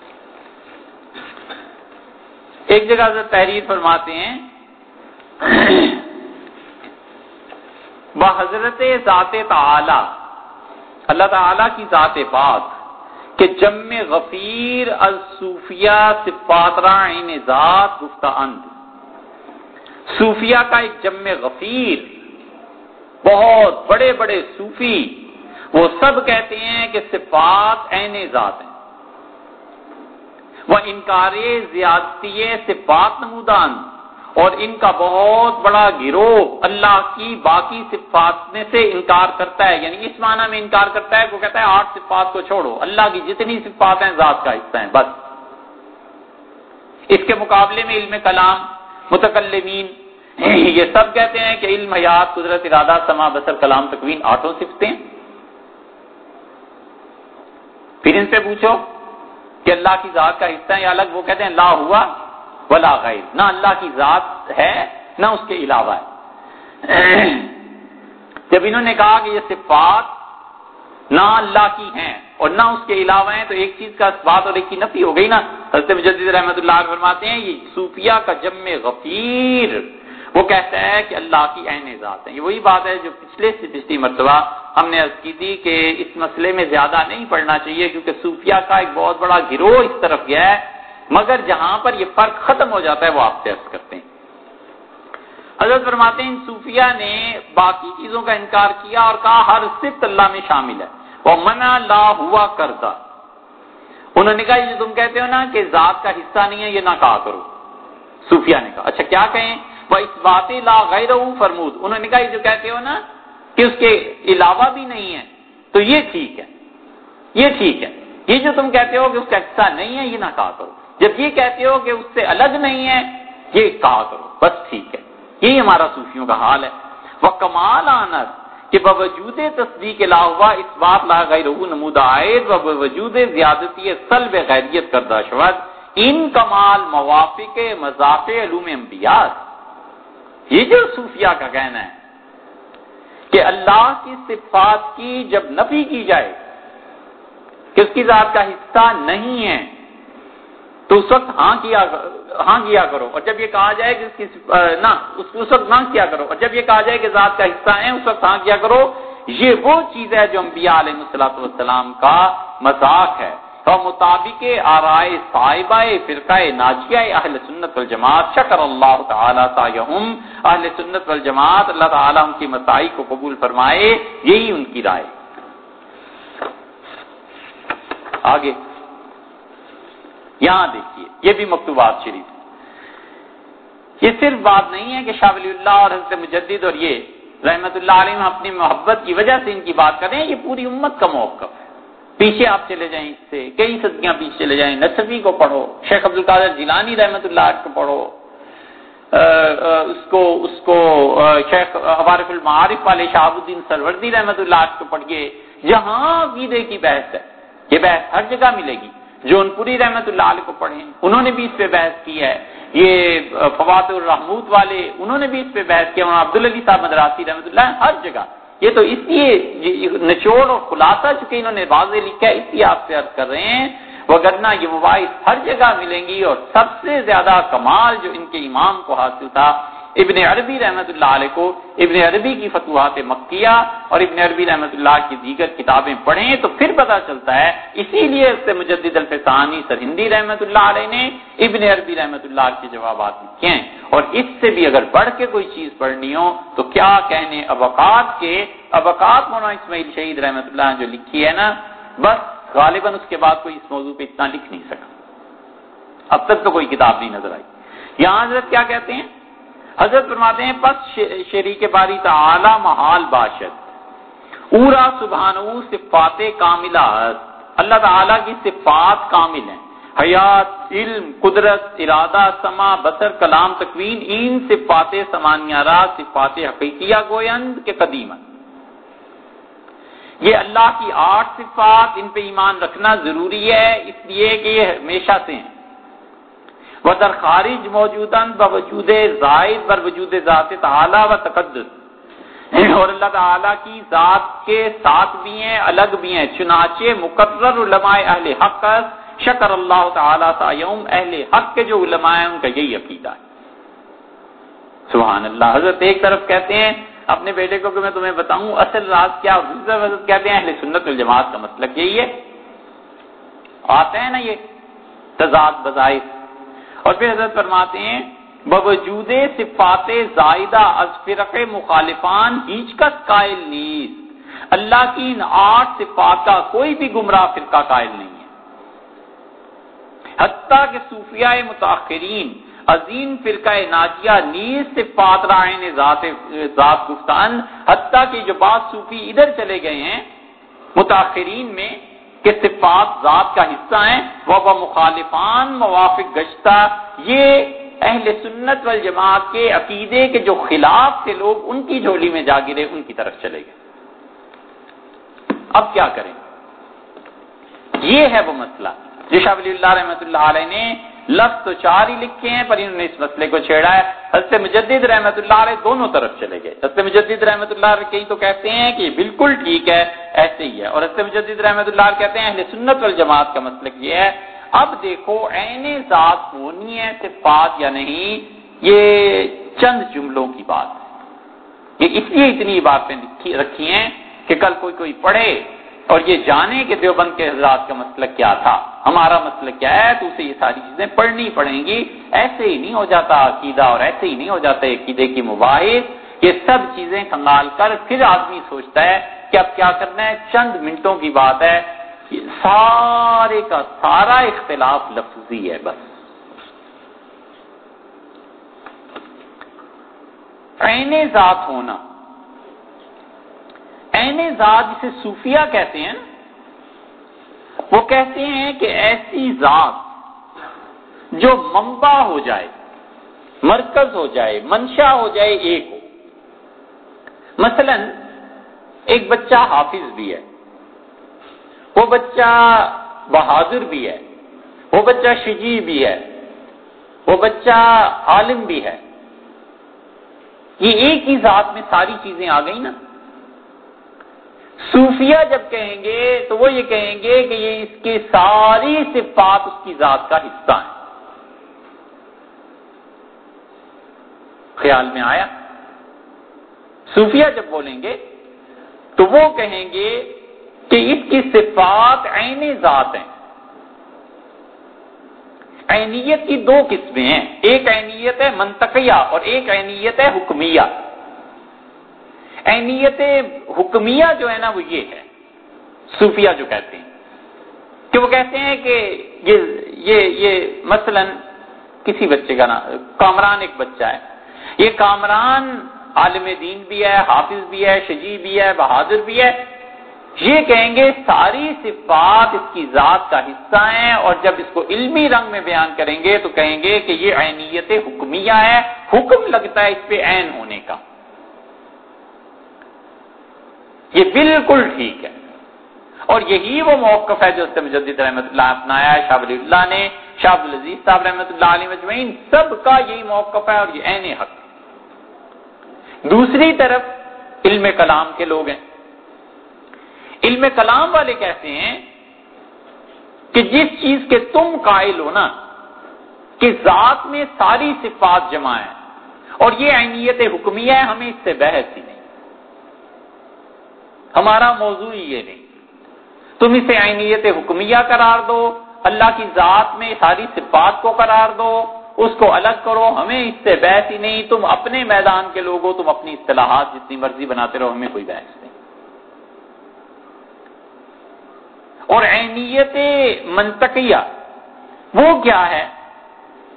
ایک جگہ حضرت تحریر فرماتے ہیں وہ حضرت ذات تعالی، اللہ تعالی کی ذات پاک کہ جم غفیر الصوفیہ صفات رائن ذات گفتہ اند. صوفیہ کا ایک جم غفیر، بہت بڑے بڑے صوفی، وہ سب کہتے ہیں کہ صفات عین ذات ہیں. وہ انکار زیادتی صفات نمودان، اور ان کا بہت بڑا گروہ اللہ کی باقی صفات میں سے انکار کرتا ہے. یعنی اس معنی میں انکار کرتا ہے، وہ کہتا ہے 8 صفات کو چھوڑو، اللہ کی جتنی صفات ہیں ذات کا حصہ ہیں بس. اس کے مقابلے میں علم کلام، متکلمین یہ سب کہتے ہیں کہ علم، حیات، قدرت، ارادہ، سماع، بصر، کلام، تکوین 8 صفتیں ہیں. پھر ان سے پوچھو کہ اللہ کی ذات کا حصہ ہے یا الگ، وہ کہتے ہیں لا ہوا ولا غیر، نہ اللہ کی ذات ہے نہ اس کے علاوہ ہے. جب انہوں نے کہا کہ یہ صفات نہ اللہ کی ہیں اور نہ اس کے علاوہ ہیں، تو ایک چیز کا اثبات اور ایک کی نفی ہو گئی نا. حضرت مجدد رحمت اللہ علیہ فرماتے ہیں یہ صوفیہ کا جم غفیر وہ کہتا ہے کہ اللہ کی عین ذات ہے. یہ وہی بات ہے جو پچھلی مرتبہ ہم نے عرض کی تھی کہ اس مسئلے میں زیادہ نہیں پڑھنا چاہیے، کیونکہ صوفیہ کا ایک بہت بڑا گروہ اس طرف گیا ہے، مگر جہاں پر یہ فرق ختم ہو جاتا ہے وہ آپ سے عرض کرتے ہیں. حضرت فرماتے ہیں ان صوفیہ نے باقی چیزوں کا انکار کیا اور کہا ہر صفت اللہ میں شامل ہے. وہ منع لا ہوا کرتا، انہوں نے کہا یہ جو تم کہتے ہو نا کہ ذات کا حصہ نہیں ہے، یہ نہ کہا کرو. صوفیہ نے کہا اچھا کیا کہیں؟ وہ اس بات لا غیر فرمود، انہوں نے کہا یہ جو کہتے ہو نا کہ اس کے علاوہ بھی نہیں ہے تو یہ ٹھیک ہے، یہ ٹھیک ہے. یہ جو تم کہتے ہو کہ اس کا حصہ نہیں ہے یہ نہ کہا کرو. جب یہ کہتے ہو کہ اس سے الگ نہیں ہے یہ کہا کرو، بس ٹھیک ہے. یہی ہمارا صوفیوں کا حال ہے. وہ کمال آنس کہ باوجود تصدیق لا ہوا اس بات لا غیر نمود عائد و باوجود زیادتی سلب غیریت کردہ شود ان کمال موافق مضاف علوم انبیاء. یہ جو صوفیہ کا کہنا ہے کہ اللہ کی صفات کی جب نفی کی جائے کہ اس کی ذات کا حصہ نہیں ہے تو اس وقت ہاں کیا کرو، اور جب یہ کہا جائے کہ اس کی نہ اس وقت نہ کیا کرو، اور جب یہ کہا جائے کہ ذات کا حصہ ہے اس وقت ہاں کیا کرو. یہ وہ چیز ہے جو انبیاء علیہ الصلوۃ والسلام کا مذاق ہے اور مطابق آرائے صاحبہ فرقہ ناجیہ اہل سنت والجماعت شکر اللہ تعالی سعیہم. اہل سنت والجماعت اللہ تعالی ان کی مساعی کو قبول فرمائے، یہی ان کی رائے. آگے یہاں دیکھیے یہ بھی مکتوبات شریف. یہ صرف بات نہیں ہے کہ شاہ ولی اللہ اور حضرت مجدد اور یہ رحمت اللہ علیہ اپنی محبت کی وجہ سے ان کی بات کر رہے ہیں، یہ پوری امت کا موقف ہے. پیچھے آپ چلے جائیں، اس سے کئی صدیاں پیچھے چلے جائیں، نصفی کو پڑھو، شیخ عبدالقادر جیلانی رحمت اللہ علیہ کو پڑھو، اس کو شیخ عوارف المعارف والے شہاب الدین سروردی رحمت اللہ علیہ کو پڑھیے. جہاں عقیدے کی بحث ہے یہ بحث ہر جگہ ملے گی. جون پوری رحمت اللہ علیہ کو پڑھیں، انہوں نے بھی اس پہ بحث کی ہے. یہ فوات الرحمود والے انہوں نے بھی اس پہ بحث کیا. عبدالعلی صاحب مدراسی رحمت اللہ ہر جگہ. یہ تو اس لیے نچوڑ اور خلاصہ چونکہ انہوں نے واضح لکھا ہے اس لیے آپ سے عرض کر رہے ہیں، وگرنہ یہ مباحث ہر جگہ ملیں گی. اور سب سے زیادہ کمال جو ان کے امام کو حاصل تھا ابن عربی رحمت اللہ علیہ کو، ابن عربی کی فتوحات مکیہ اور ابن عربی رحمت اللہ کی دیگر کتابیں پڑھیں تو پھر پتہ چلتا ہے. اسی لیے اس سے مجدد الفسانی سرہندی رحمت اللہ علیہ نے ابن عربی رحمت اللہ کے جوابات لکھے ہیں. اور اس سے بھی اگر بڑھ کے کوئی چیز پڑھنی ہو تو کیا کہنے ابقات مولانا اسماعیل شہید رحمت اللہ نے جو لکھی ہے نا، بس غالباً اس کے بعد کوئی اس موضوع پہ اتنا لکھ نہیں سکا. اب تک تو کوئی کتاب نہیں نظر آئی. یہاں حضرت کیا کہتے ہیں؟ حضرت فرماتے ہیں پس شریک باری تعالی محال باشد اورا سبحانہ صفات کاملہ، اللہ تعالیٰ کی صفات کامل ہیں، حیات، علم، قدرت، ارادہ، سمع، بصر، کلام، تکوین، ان صفات ثمانیہ را صفات حقیقیہ گویند کے قدیمہ، یہ اللہ کی 8 صفات، ان پہ ایمان رکھنا ضروری ہے اس لیے کہ یہ ہمیشہ سے ہیں، وَدَرْ خارج موجوداً بوجود زائد بر وجود ذات تعالی و تقدس، اور اللہ تعالیٰ کی ذات کے ساتھ بھی ہیں الگ بھی ہیں، چنانچہ مقرر علماء اہل حق شکر اللہ تعالیٰ سعیہم، اہل حق کے جو علماء ہیں ان کا یہی عقیدہ ہے۔ سبحان اللہ۔ حضرت ایک طرف کہتے ہیں اپنے بیٹے کو کہ میں تمہیں بتاؤں اصل راز کیا، حضرت کہتے ہیں اہل سنت والجماعت کا مسلک یہی ہے، آتے ہیں نا یہ تضاد بظاہر، اور پھر حضرت فرماتے ہیں بوجود صفات زائدہ از فرق مخالفان ہیچ کس قائل نیست، اللہ کی ان 8 صفات کا کوئی بھی گمراہ فرقہ قائل نہیں ہے، حتیٰ کہ صوفیاء متاخرین عظیم فرقہ ناجیہ نیز صفات رائن ذات گفتان، حتیٰ کہ جو بعض صوفی ادھر چلے گئے ہیں متاخرین میں کہ صفات ذات کا حصہ ہیں، وہ مخالفان موافق گشتہ، یہ اہل سنت والجماعت کے عقیدے کے جو خلاف تھے لوگ ان کی جھولی میں جا گرے، ان کی طرف چلے گئے۔ اب کیا کریں؟ یہ ہے وہ مسئلہ جو شاہ ولی اللہ رحمۃ اللہ علیہ نے لفظ تو 4 ہی لکھے ہیں پر انہوں نے اس مسئلے کو چھیڑا ہے۔ حضرت مجدد رحمۃ اللہ علیہ دونوں طرف چلے گئے۔ حضرت مجدد رحمۃ اللہ علیہ کئی تو کہتے ہیں کہ بالکل ٹھیک ہے ایسے ہی ہے، اور حضرت مجدد رحمۃ اللہ علیہ کہتے ہیں اہل سنت والجماعت کا مسلک یہ ہے۔ اب دیکھو عین ذات ہونی ہے صفات یا نہیں، یہ چند جملوں کی بات ہے، یہ اس لیے اتنی باتیں رکھی ہیں کہ کل کوئی پڑھے اور یہ جانے کہ دیوبند کے حضرات کا مسلک کیا تھا، ہمارا مسلک کیا ہے، تو اسے یہ ساری چیزیں پڑھنی پڑیں گی۔ ایسے ہی نہیں ہو جاتا عقیدہ، اور ایسے ہی نہیں ہو جاتا عقیدے کی مباحث، یہ سب چیزیں کھنگال کر پھر آدمی سوچتا ہے کہ اب کیا کرنا ہے، چند منٹوں کی بات ہے، سارے کا سارا اختلاف لفظی ہے بس۔ عین ذات ہونا، عین ذات جسے صوفیہ کہتے ہیں، وہ کہتے ہیں کہ ایسی ذات جو منبع ہو جائے، مرکز ہو جائے، منشا ہو جائے، ایک ہو۔ مثلا ایک بچہ حافظ بھی ہے، وہ بچہ بہادر بھی ہے، وہ بچہ شجیع بھی ہے، وہ بچہ عالم بھی ہے، یہ ایک ہی ذات میں ساری چیزیں آ گئی نا۔ صوفیہ جب کہیں گے تو وہ یہ کہیں گے کہ یہ اس کی ساری صفات اس کی ذات کا حصہ ہیں۔ خیال میں آیا؟ صوفیہ جب بولیں گے تو وہ کہیں گے کہ اس کی صفات عین ذات ہیں۔ عینیت کی 2 قسمیں ہیں، ایک عینیت ہے منطقیہ اور ایک عینیت ہے حکمیہ۔ عینیت حکمیہ جو ہے نا وہ یہ ہے، صوفیہ جو کہتے ہیں کہ وہ کہتے ہیں کہ یہ مثلا کسی بچے کا نام کامران ایک بچہ ہے، یہ کامران عالم دین بھی ہے، حافظ بھی ہے، شجیع بھی ہے، بہادر بھی ہے، یہ کہیں گے ساری صفات اس کی ذات کا حصہ ہیں، اور جب اس کو علمی رنگ میں بیان کریں گے تو کہیں گے کہ یہ عینیت حکمیہ ہے، حکم لگتا ہے اس پہ عین ہونے کا۔ یہ بالکل ٹھیک ہے، اور یہی وہ موقف ہے جو مجدد رحمۃ اللہ اپنایا ہے، شاہ ولی اللہ نے، شاہ عبدالعزیز صاحب رحمۃ اللہ علیہ مجمعین، سب کا یہی موقف ہے اور یہ عین حق ہے۔ دوسری طرف علم کلام کے لوگ ہیں، علم کلام والے کہتے ہیں کہ جس چیز کے تم قائل ہو نا کہ ذات میں ساری صفات جمع ہیں اور یہ عینیت حکمیہ ہے، ہمیں اس سے بحث ہی نہیں، ہمارا موضوع ہی یہ نہیں، تم اسے عینیت حکمیہ قرار دو، اللہ کی ذات میں ساری صفات کو قرار دو، اس کو الگ کرو، ہمیں اس سے بحث ہی نہیں، تم اپنے میدان کے لوگوں، تم اپنی اصطلاحات جتنی مرضی بناتے رہو، ہمیں کوئی بحث نہیں۔ اور عینیت منطقیہ وہ کیا ہے؟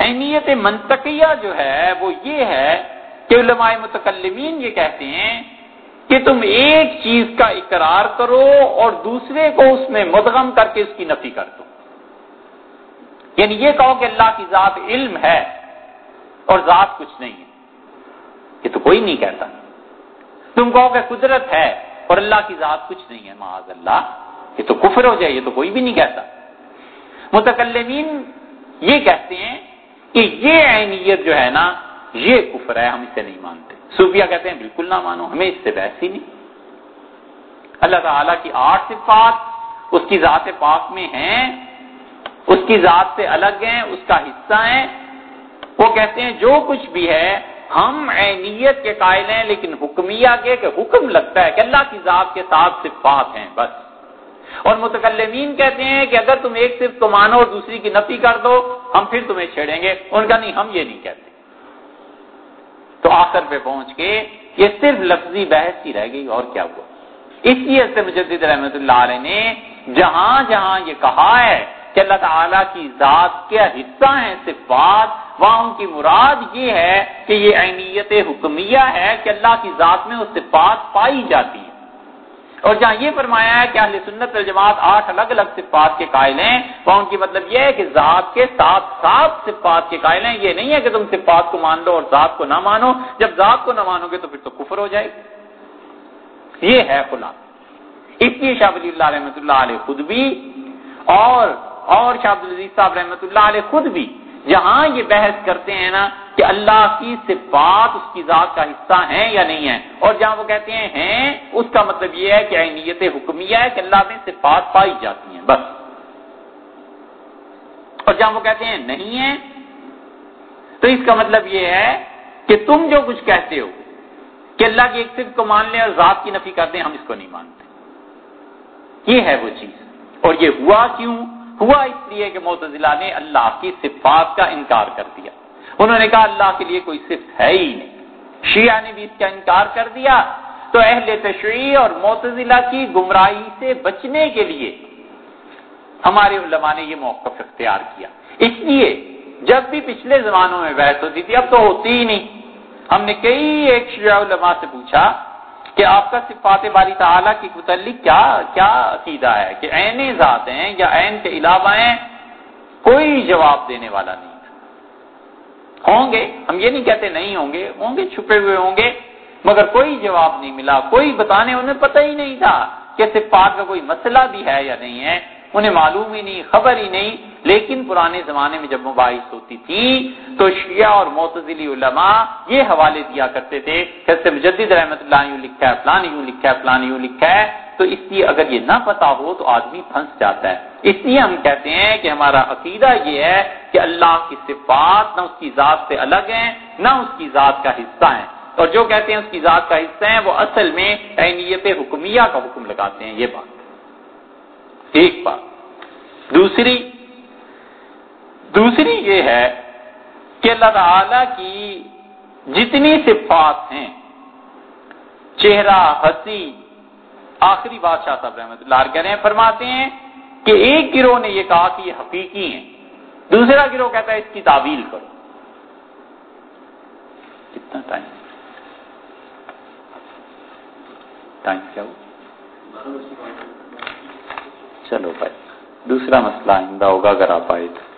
عینیت منطقیہ جو ہے وہ یہ ہے کہ علماء متکلمین یہ کہتے ہیں کہ تم ایک چیز کا اقرار کرو اور دوسرے کو اس میں مدغم کر کے اس کی نفی کر دو. یعنی یہ کہو کہ اللہ کی ذات علم ہے اور ذات کچھ نہیں ہے، یہ تو کوئی نہیں کہتا. تم کہو کہ قدرت ہے اور اللہ کی ذات کچھ نہیں ہے، معاذ اللہ، یہ تو کفر ہو جائے، یہ تو کوئی بھی نہیں کہتا. متکلمین یہ کہتے ہیں کہ یہ عینیت جو ہے نا یہ کفر ہے، ہم اسے نہیں مانتے. صوفیہ کہتے ہیں بالکل نہ مانو، ہمیں اس سے بحث ہی نہیں. اللہ تعالیٰ کی 8 صفات اس کی ذات پاک میں ہیں، اس کی ذات سے الگ ہیں، اس کا حصہ ہیں. وہ کہتے ہیں جو کچھ بھی ہے ہم عینیت کے قائل ہیں، لیکن حکمیہ کے کہ حکم لگتا ہے کہ اللہ کی ذات کے ساتھ صفات ہیں بس. اور متکلمین کہتے ہیں کہ اگر تم ایک صفت کو مانو اور دوسری کی نفی کر دو ہم پھر تمہیں چھیڑیں گے. ان کا نہیں، ہم یہ نہیں کہتے. تو آخر پہ پہنچ کے یہ صرف لفظی بحث ہی رہ گئی، اور کیا ہوا. اس لیے سے مجدد رحمۃ اللہ علیہ نے جہاں جہاں یہ کہا ہے کہ اللہ تعالیٰ کی ذات کے حصہ ہیں صفات، وہاں ان کی مراد یہ ہے کہ یہ عینیت حکمیہ ہے کہ اللہ کی ذات میں وہ صفات پائی جاتی ہیں. اور جہاں یہ فرمایا ہے کہ اہل سنت والجماعت 8 الگ الگ صفات کے قائل ہیں، وہاں ان کی مطلب یہ ہے کہ ذات کے ساتھ ساتھ صفات کے قائل ہیں. یہ نہیں ہے کہ تم صفات کو مان لو اور ذات کو نہ مانو. جب ذات کو نہ مانو گے تو پھر تو کفر ہو جائے گا. یہ ہے خلاصہ. اس لیے شاہ ولی اللہ رحمۃ اللہ علیہ خود بھی اور شاہ عبدالعزیز صاحب رحمۃ اللہ علیہ خود بھی جہاں یہ بحث کرتے ہیں نا کہ اللہ کی صفات اس کی ذات کا حصہ ہیں یا نہیں ہیں، اور جہاں وہ کہتے ہیں اس کا مطلب یہ ہے کہ عینیت حکمیہ ہے کہ اللہ میں صفات پائی جاتی ہیں بس. اور جہاں وہ کہتے ہیں نہیں ہیں تو اس کا مطلب یہ ہے کہ تم جو کچھ کہتے ہو کہ اللہ کی ایک صفت کو مان لیں اور ذات کی نفی کر دیں، ہم اس کو نہیں مانتے. یہ ہے وہ چیز. اور یہ ہوا کیوں؟ ہوا اس لیے کہ معتزلہ نے اللہ کی صفات کا انکار کر دیا. انہوں نے کہا اللہ کے لیے کوئی صفت ہے ہی نہیں. شیعہ نے بھی اس کا انکار کر دیا. تو اہل تشریع اور معتزلہ کی گمراہی سے بچنے کے لیے ہمارے علماء نے یہ موقف اختیار کیا. اس لیے جب بھی پچھلے زمانوں میں بحث ہوتی تھی، اب تو ہوتی ہی نہیں. ہم نے کئی ایک شیعہ علماء سے پوچھا کہ آپ کا صفات باری تعالیٰ کے متعلق کیا عقیدہ ہے، کہ عین ذات ہیں یا عین کے علاوہ ہیں؟ کوئی جواب دینے والا نہیں. ہوں گے، ہم یہ نہیں کہتے نہیں ہوں گے چھپے ہوئے ہوں گے، مگر کوئی جواب نہیں ملا. کوئی بتانے، انہیں پتہ ہی نہیں تھا کہ صفات کا کوئی مسئلہ بھی ہے یا نہیں ہے. انہیں معلوم ہی نہیں، خبر ہی نہیں. لیکن پرانے زمانے میں جب مباحث ہوتی تھی تو شیعہ اور معتزلی علماء یہ حوالے دیا کرتے تھے کہ اس سے مجدد رحمۃ اللہ یوں لکھا ہے، فلان یوں لکھا ہے، فلان یوں لکھا ہے. تو اس لیے اگر یہ نہ پتا ہو تو آدمی پھنس جاتا ہے. اس لیے ہم کہتے ہیں کہ ہمارا عقیدہ یہ ہے کہ اللہ کی صفات نہ اس کی ذات سے الگ ہیں نہ اس کی ذات کا حصہ ہیں. اور جو کہتے ہیں اس کی ذات کا حصہ ہیں وہ اصل میں عینیت حکمیہ کا حکم لگاتے ہیں. یہ بات ایک بات. دوسری یہ ہے کہ اللہ تعالی کی جتنی صفات ہیں، چہرہ، ہنسی، آخری بات شاہ صاحب رحمۃ اللہ علیہ کہہ رہے ہیں، فرماتے ہیں کہ ایک گروہ نے یہ کہا کہ یہ حقیقی ہیں، دوسرا گروہ کہتا ہے اس کی تعویل کرو. کتنا ٹائم کیا ہو؟ چلو بھائی، دوسرا مسئلہ آئندہ ہوگا اگر آپ آئے تو.